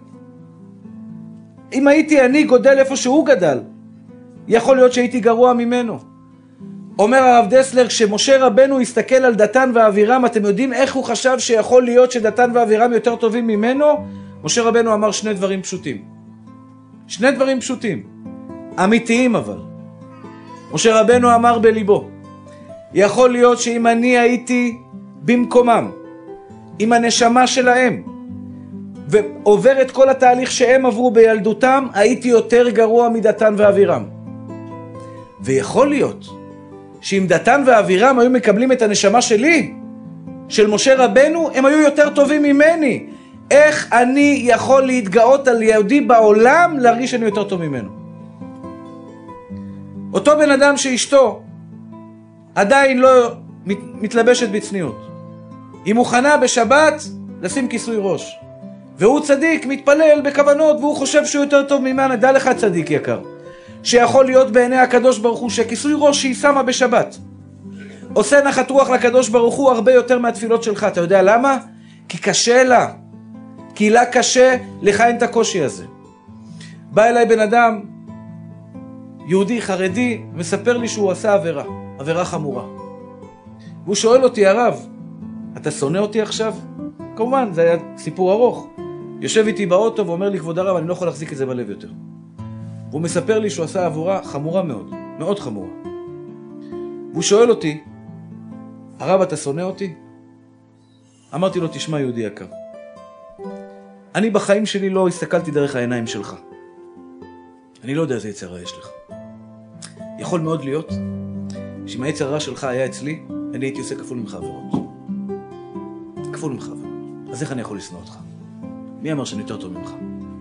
אם הייתי אני גודל איפה שהוא גדל, יכול להיות שהייתי גרוע ממנו. אומר הרב דסלר, כשמשה רבנו הסתכל על דתן ואבירם, אתם יודעים איך הוא חשב שיכול להיות שדתן ואבירם יותר טובים ממנו? משה רבנו אמר שני דברים פשוטים. שני דברים פשוטים. אמיתיים אבל. משה רבנו אמר בליבו, יכול להיות שאם אני הייתי במקומם, עם הנשמה שלהם, ועובר את כל התהליך שהם עברו בילדותם, הייתי יותר גרוע מדתן ואבירם. ויכול להיות שאם דתן ואבירם היו מקבלים את הנשמה שלי, של משה רבנו, הם היו יותר טובים ממני. איך אני יכול להתגאות על יהודי בעולם להרגיש שאני יותר טוב ממנו? אותו בן אדם שאשתו עדיין לא מת, מתלבשת בצניעות, היא מוכנה בשבת לשים כיסוי ראש, והוא צדיק, מתפלל בכוונות, והוא חושב שהוא יותר טוב ממנה. דע לך צדיק יקר, שיכול להיות בעיני הקדוש ברוך הוא שכיסוי ראש שהיא שמה בשבת עושה נחת רוח לקדוש ברוך הוא הרבה יותר מהתפילות שלך. אתה יודע למה? כי קשה לה, כי לה קשה, לך אין את הקושי הזה. בא אליי בן אדם יהודי חרדי, מספר לי שהוא עשה עבירה, עבירה חמורה. והוא שואל אותי, הרב, אתה שונא אותי עכשיו? כמובן, זה היה סיפור ארוך. יושב איתי באוטו ואומר לי, כבוד הרב, אני לא יכול להחזיק את זה בלב יותר. והוא מספר לי שהוא עשה עבירה חמורה מאוד, מאוד חמורה. והוא שואל אותי, הרב, אתה שונא אותי? אמרתי לו, תשמע יהודי יקר, אני בחיים שלי לא הסתכלתי דרך העיניים שלך. אני לא יודע איזה יצר רע יש לך. יכול מאוד להיות שאם היצר הרע שלך היה אצלי, אני הייתי עושה כפול ממך עבירות. כפול ממך עבירות. אז איך אני יכול לשנוא אותך? מי אמר שאני יותר טוב ממך?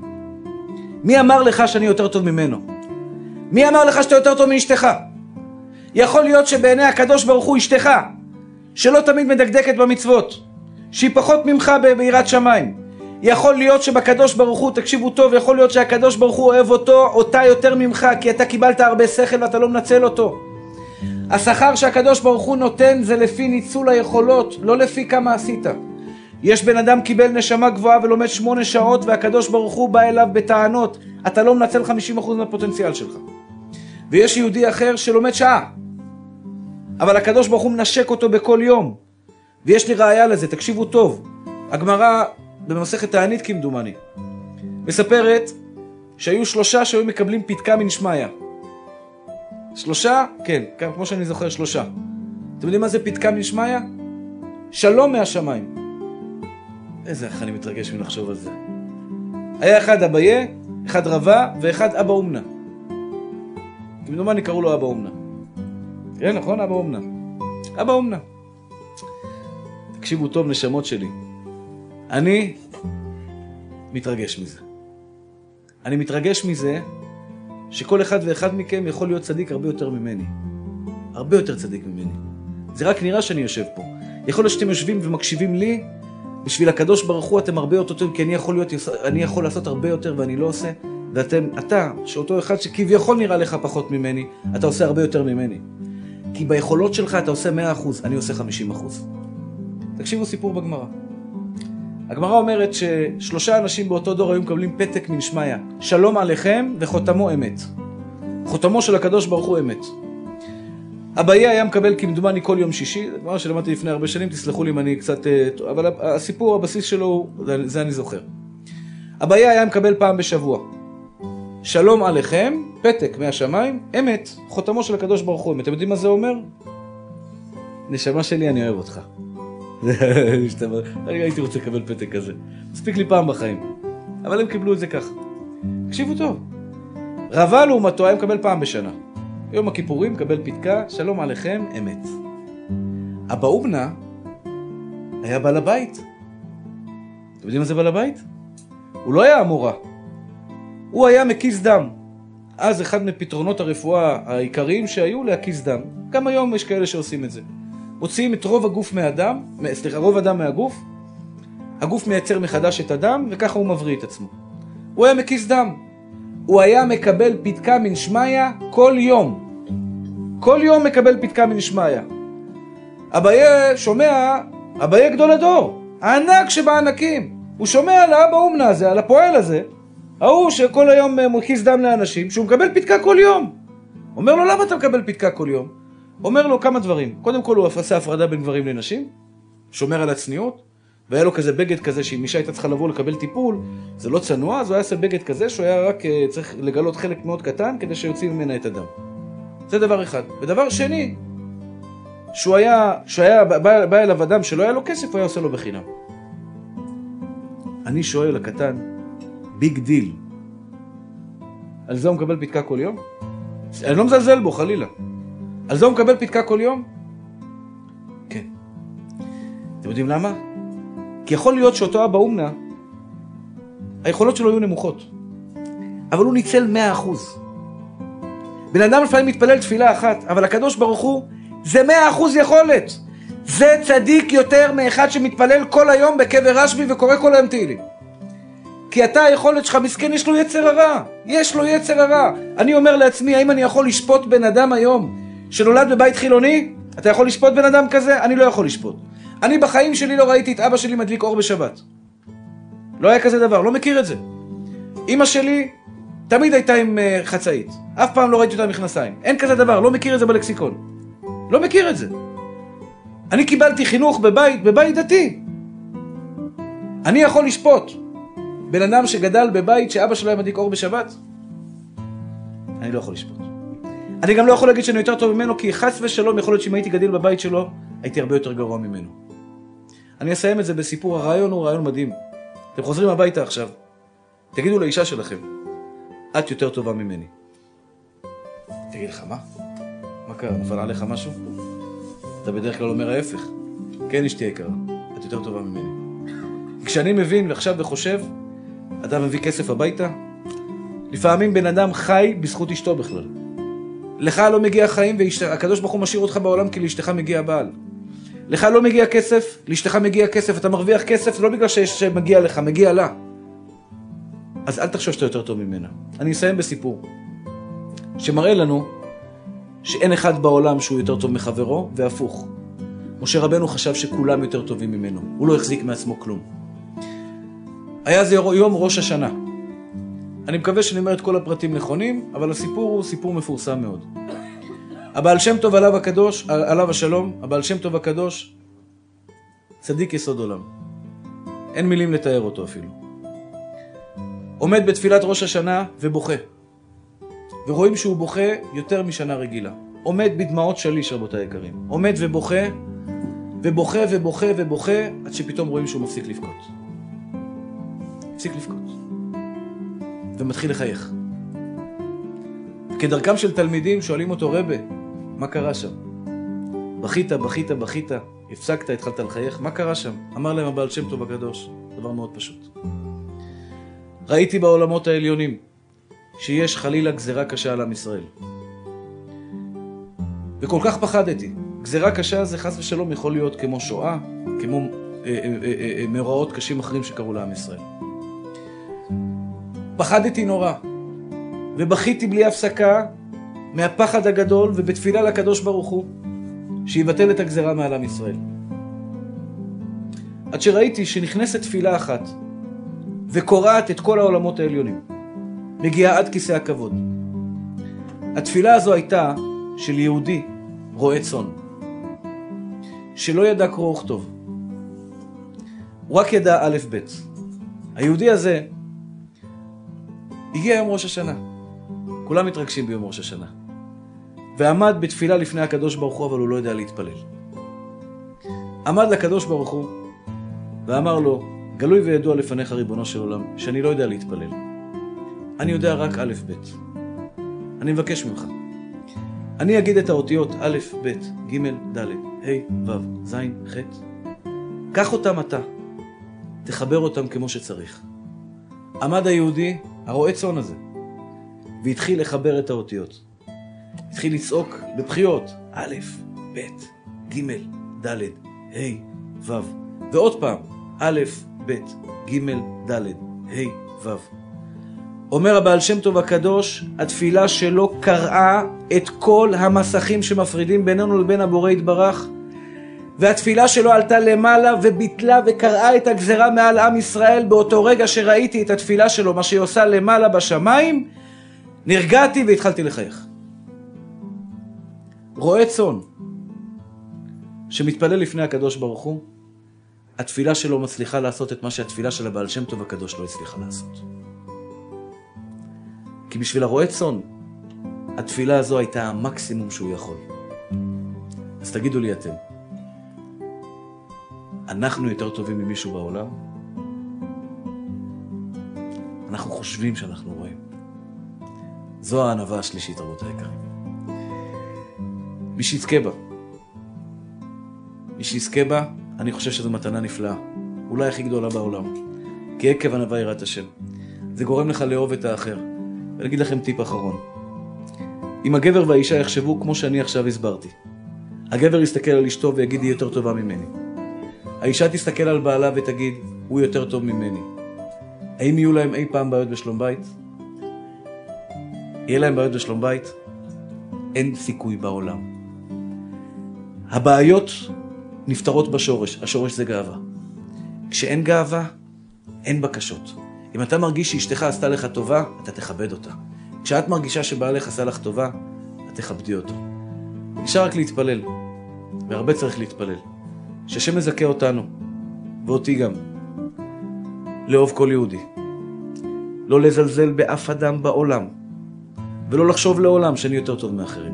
מי אמר לך שאני יותר טוב ממנו? מי אמר לך שאתה יותר טוב מאשתך? יכול להיות שבעיני הקדוש ברוך הוא אשתך, שלא תמיד מדקדקת במצוות, שהיא פחות ממך ביראת שמיים. יכול להיות שבקדוש ברוך הוא, תקשיבו טוב, יכול להיות שהקדוש ברוך הוא אוהב אותו, אותה יותר ממך, כי אתה קיבלת הרבה שכל ואתה לא מנצל אותו. השכר שהקדוש ברוך הוא נותן זה לפי ניצול היכולות, לא לפי כמה עשית. יש בן אדם קיבל נשמה גבוהה ולומד שמונה שעות, והקדוש ברוך הוא בא אליו בטענות, אתה לא מנצל חמישים אחוז מהפוטנציאל שלך. ויש יהודי אחר שלומד שעה, אבל הקדוש ברוך הוא מנשק אותו בכל יום. ויש לי ראיה לזה, תקשיבו טוב. הגמרא במסכת תענית כמדומני מספרת שהיו שלושה שהיו מקבלים פתקה מן שמיה. שלושה? כן, כמו שאני זוכר, שלושה. אתם יודעים מה זה פתקה מן שמיה? שלום מהשמיים. איזה איך אני מתרגש מלחשוב על זה. היה אחד אביה, אחד רבה ואחד אבא אומנה. כמדומני קראו לו אבא אומנה. כן, נכון? אבא אומנה. אבא אומנה. תקשיבו טוב, נשמות שלי. אני מתרגש מזה. אני מתרגש מזה שכל אחד ואחד מכם יכול להיות צדיק הרבה יותר ממני. הרבה יותר צדיק ממני. זה רק נראה שאני יושב פה. יכול להיות שאתם יושבים ומקשיבים לי, בשביל הקדוש ברוך הוא אתם הרבה יותר טובים, כי אני יכול, להיות, אני יכול לעשות הרבה יותר ואני לא עושה. ואתם, אתה, שאותו אחד שכביכול נראה לך פחות ממני, אתה עושה הרבה יותר ממני. כי ביכולות שלך אתה עושה מאה אחוז, אני עושה חמישים אחוז. תקשיבו סיפור בגמרא. הגמרא אומרת ששלושה אנשים באותו דור היו מקבלים פתק מן שמיה. שלום עליכם וחותמו אמת. חותמו של הקדוש ברוך הוא אמת. אביה היה מקבל כמדומני כל יום שישי, זה דבר שלמדתי לפני הרבה שנים, תסלחו לי אם אני קצת... אבל הסיפור, הבסיס שלו, זה אני זוכר. אביה היה מקבל פעם בשבוע. שלום עליכם, פתק מהשמיים, אמת. חותמו של הקדוש ברוך הוא אמת. אתם יודעים מה זה אומר? נשמה שלי, אני אוהב אותך. אני הייתי רוצה לקבל פתק כזה. מספיק לי פעם בחיים. אבל הם קיבלו את זה ככה. תקשיבו טוב. רבה לעומתו היה מקבל פעם בשנה. יום הכיפורים מקבל פתקה, שלום עליכם, אמת. אבא אומנה היה בעל הבית. אתם יודעים מה זה בעל הבית? הוא לא היה אמורה. הוא היה מקיס דם. אז אחד מפתרונות הרפואה העיקריים שהיו להקיס דם. גם היום יש כאלה שעושים את זה. מוציאים את רוב הגוף מהדם, סליחה, רוב הדם מהגוף, הגוף מייצר מחדש את הדם, וככה הוא מבריא את עצמו. הוא היה מקיס דם. הוא היה מקבל פתקה מן שמיה כל יום. כל יום מקבל פתקה מן שמיה. אביה שומע, אביה גדול הדור, הענק שבענקים. הוא שומע על האבא אומנה הזה, על הפועל הזה, ההוא שכל היום מקיס דם לאנשים, שהוא מקבל פתקה כל יום. אומר לו, למה אתה מקבל פתקה כל יום? אומר לו כמה דברים. קודם כל הוא עשה הפרדה בין גברים לנשים, שומר על הצניעות, והיה לו כזה בגד כזה שאם אישה הייתה צריכה לבוא לקבל טיפול, זה לא צנוע, אז הוא היה עושה בגד כזה שהוא היה רק צריך לגלות חלק מאוד קטן כדי שיוציא ממנה את הדם. זה דבר אחד. ודבר שני, שהוא היה, שהוא היה בא, בא אליו אדם שלא היה לו כסף, הוא היה עושה לו בחינם. אני שואל הקטן, ביג דיל. על זה הוא מקבל פתקה כל יום? אני לא מזלזל בו, חלילה. על זה הוא מקבל פתקה כל יום? כן. אתם יודעים למה? כי יכול להיות שאותו אבא אומנה, היכולות שלו היו נמוכות. אבל הוא ניצל מאה אחוז. בן אדם לפעמים מתפלל תפילה אחת, אבל הקדוש ברוך הוא, זה מאה אחוז יכולת. זה צדיק יותר מאחד שמתפלל כל היום בקבר רשב"י וקורא כל היום תהילים. כי אתה היכולת שלך מסכן, יש לו יצר הרע. יש לו יצר הרע. אני אומר לעצמי, האם אני יכול לשפוט בן אדם היום שנולד בבית חילוני? אתה יכול לשפוט בן אדם כזה? אני לא יכול לשפוט. אני בחיים שלי לא ראיתי את אבא שלי מדליק אור בשבת. לא היה כזה דבר, לא מכיר את זה. אמא שלי תמיד הייתה עם uh, חצאית. אף פעם לא ראיתי אותה מכנסיים. אין כזה דבר, לא מכיר את זה בלקסיקון. לא מכיר את זה. אני קיבלתי חינוך בבית, בבית דתי. אני יכול לשפוט בן אדם שגדל בבית שאבא שלו היה מדליק אור בשבת? אני לא יכול לשפוט. אני גם לא יכול להגיד שאני יותר טוב ממנו, כי חס ושלום יכול להיות שאם הייתי גדל בבית שלו, הייתי הרבה יותר גרוע ממנו. אני אסיים את זה בסיפור, הרעיון הוא רעיון מדהים. אתם חוזרים הביתה עכשיו, תגידו לאישה שלכם, את יותר טובה ממני. תגיד לך, מה? מה קרה? נפל עליך משהו? אתה בדרך כלל אומר ההפך. כן, אשתי יקרה, את יותר טובה ממני. כשאני מבין ועכשיו וחושב, אתה מביא כסף הביתה, לפעמים בן אדם חי בזכות אשתו בכלל. לך לא מגיע חיים, והקדוש ברוך הוא משאיר אותך בעולם כי לאשתך מגיע בעל. לך לא מגיע כסף, לאשתך מגיע כסף, אתה מרוויח כסף לא בגלל שמגיע לך, מגיע לה. אז אל תחשוב שאתה יותר טוב ממנה. אני אסיים בסיפור שמראה לנו שאין אחד בעולם שהוא יותר טוב מחברו, והפוך. משה רבנו חשב שכולם יותר טובים ממנו. הוא לא החזיק מעצמו כלום. היה זה יום ראש השנה. אני מקווה שאני אומר את כל הפרטים נכונים, אבל הסיפור הוא סיפור מפורסם מאוד. הבעל שם טוב עליו הקדוש, עליו השלום, הבעל שם טוב הקדוש, צדיק יסוד עולם. אין מילים לתאר אותו אפילו. עומד בתפילת ראש השנה ובוכה. ורואים שהוא בוכה יותר משנה רגילה. עומד בדמעות שליש, רבותיי היקרים. עומד ובוכה, ובוכה ובוכה ובוכה, עד שפתאום רואים שהוא מפסיק לבכות. מפסיק לבכות. ומתחיל לחייך. כדרכם של תלמידים שואלים אותו, רבי, מה קרה שם? בכית, בכית, בכית, הפסקת, התחלת לחייך, מה קרה שם? אמר להם הבעל שם טוב הקדוש, דבר מאוד פשוט. ראיתי בעולמות העליונים שיש חלילה גזרה קשה על עם ישראל. וכל כך פחדתי. גזרה קשה זה חס ושלום יכול להיות כמו שואה, כמו אה, אה, אה, אה, מאורעות קשים אחרים שקרו לעם ישראל. פחדתי נורא, ובכיתי בלי הפסקה מהפחד הגדול, ובתפילה לקדוש ברוך הוא, שיבטל את הגזרה מעל עם ישראל. עד שראיתי שנכנסת תפילה אחת, וקורעת את כל העולמות העליונים, מגיעה עד כיסא הכבוד. התפילה הזו הייתה של יהודי רועה צאן, שלא ידע קרוא וכתוב. הוא רק ידע א' ב'. היהודי הזה הגיע יום ראש השנה. כולם מתרגשים ביום ראש השנה. ועמד בתפילה לפני הקדוש ברוך הוא, אבל הוא לא יודע להתפלל. עמד לקדוש ברוך הוא ואמר לו, גלוי וידוע לפניך ריבונו של עולם, שאני לא יודע להתפלל. אני יודע רק א' ב'. אני מבקש ממך. אני אגיד את האותיות א', ב', ג', ד', ה', ו', ז', ח'. קח אותם אתה. תחבר אותם כמו שצריך. עמד היהודי, הרועה צאן הזה, והתחיל לחבר את האותיות. התחיל לצעוק בבחיות, א', ב', ג', ד', ה', ו', ועוד פעם, א', ב', ג', ד', ה', ו'. אומר הבעל שם טוב הקדוש, התפילה שלו קראה את כל המסכים שמפרידים בינינו לבין הבורא יתברך, והתפילה שלו עלתה למעלה וביטלה וקראה את הגזרה מעל עם ישראל. באותו רגע שראיתי את התפילה שלו, מה שהיא עושה למעלה בשמיים, נרגעתי והתחלתי לחייך. רועה צאן, שמתפלל לפני הקדוש ברוך הוא, התפילה שלו מצליחה לעשות את מה שהתפילה של הבעל שם טוב הקדוש לא הצליחה לעשות. כי בשביל הרועה צאן, התפילה הזו הייתה המקסימום שהוא יכול. אז תגידו לי אתם, אנחנו יותר טובים ממישהו בעולם? אנחנו חושבים שאנחנו רואים. זו הענווה השלישית, רבותי היקרים. מי שיזכה בה, מי שיזכה בה, אני חושב שזו מתנה נפלאה, אולי הכי גדולה בעולם, כי עקב ענווה יראת השם. זה גורם לך לאהוב את האחר. ולהגיד לכם טיפ אחרון, אם הגבר והאישה יחשבו כמו שאני עכשיו הסברתי, הגבר יסתכל על אשתו ויגיד היא יותר טובה ממני, האישה תסתכל על בעלה ותגיד הוא יותר טוב ממני, האם יהיו להם אי פעם בעיות בשלום בית? יהיה להם בעיות בשלום בית? אין סיכוי בעולם. הבעיות נפתרות בשורש, השורש זה גאווה. כשאין גאווה, אין בקשות. אם אתה מרגיש שאשתך עשתה לך טובה, אתה תכבד אותה. כשאת מרגישה שבעלך עשה לך טובה, את תכבדי אותו. נשאר רק להתפלל, והרבה צריך להתפלל. שהשם מזכה אותנו, ואותי גם, לאהוב כל יהודי. לא לזלזל באף אדם בעולם, ולא לחשוב לעולם שאני יותר טוב מאחרים.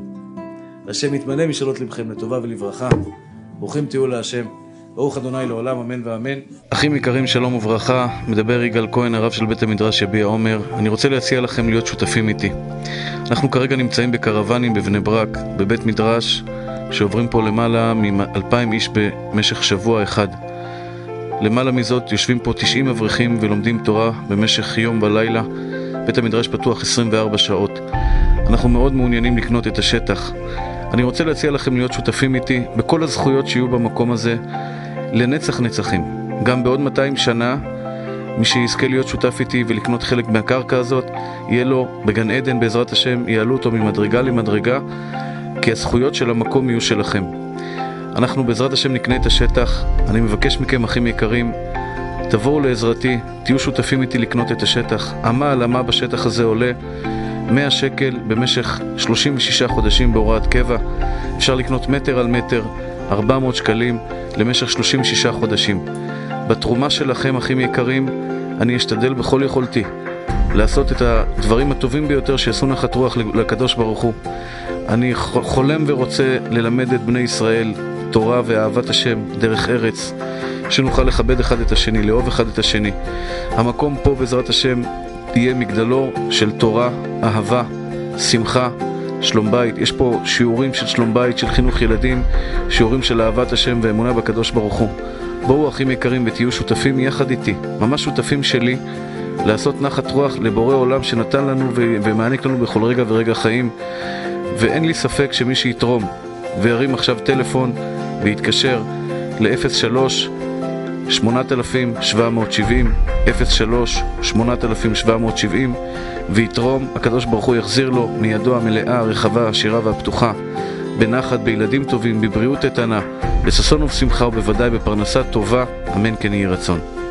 והשם יתמלא משאלות לבכם לטובה ולברכה. ברוכים תהיו להשם. ברוך אדוני לעולם, אמן ואמן. אחים יקרים, שלום וברכה. מדבר יגאל כהן, הרב של בית המדרש יביע עומר. אני רוצה להציע לכם להיות שותפים איתי. אנחנו כרגע נמצאים בקרוונים בבני ברק, בבית מדרש, שעוברים פה למעלה מ-אלפיים איש במשך שבוע אחד. למעלה מזאת יושבים פה תשעים אברכים ולומדים תורה במשך יום ולילה. בית המדרש פתוח עשרים וארבע שעות. אנחנו מאוד מעוניינים לקנות את השטח. אני רוצה להציע לכם להיות שותפים איתי בכל הזכויות שיהיו במקום הזה לנצח נצחים. גם בעוד מאתיים שנה, מי שיזכה להיות שותף איתי ולקנות חלק מהקרקע הזאת, יהיה לו בגן עדן בעזרת השם, יעלו אותו ממדרגה למדרגה, כי הזכויות של המקום יהיו שלכם. אנחנו בעזרת השם נקנה את השטח. אני מבקש מכם, אחים יקרים, תבואו לעזרתי, תהיו שותפים איתי לקנות את השטח. אמה על אמה בשטח הזה עולה מאה שקל במשך שלושים ושישה חודשים בהוראת קבע. אפשר לקנות מטר על מטר, ארבע מאות שקלים למשך שלושים ושישה חודשים. בתרומה שלכם, אחים יקרים, אני אשתדל בכל יכולתי לעשות את הדברים הטובים ביותר שיעשו נחת רוח לקדוש ברוך הוא. אני חולם ורוצה ללמד את בני ישראל תורה ואהבת השם דרך ארץ, שנוכל לכבד אחד את השני, לאהוב אחד את השני. המקום פה בעזרת השם יהיה מגדלו של תורה, אהבה, שמחה, שלום בית. יש פה שיעורים של שלום בית, של חינוך ילדים, שיעורים של אהבת השם ואמונה בקדוש ברוך הוא. בואו אחים יקרים ותהיו שותפים יחד איתי, ממש שותפים שלי, לעשות נחת רוח לבורא עולם שנתן לנו ומעניק לנו בכל רגע ורגע חיים. ואין לי ספק שמי שיתרום וירים עכשיו טלפון ויתקשר ל-אפס שלוש שמונה אלפים שבע מאות שבעים אפס שלוש שמונה אלפים שבע מאות שבעים ויתרום, הקדוש ברוך הוא יחזיר לו מידו המלאה, הרחבה, השירה והפתוחה, בנחת, בילדים טובים, בבריאות איתנה, בששון ובשמחה ובוודאי בפרנסה טובה, אמן כן יהי רצון.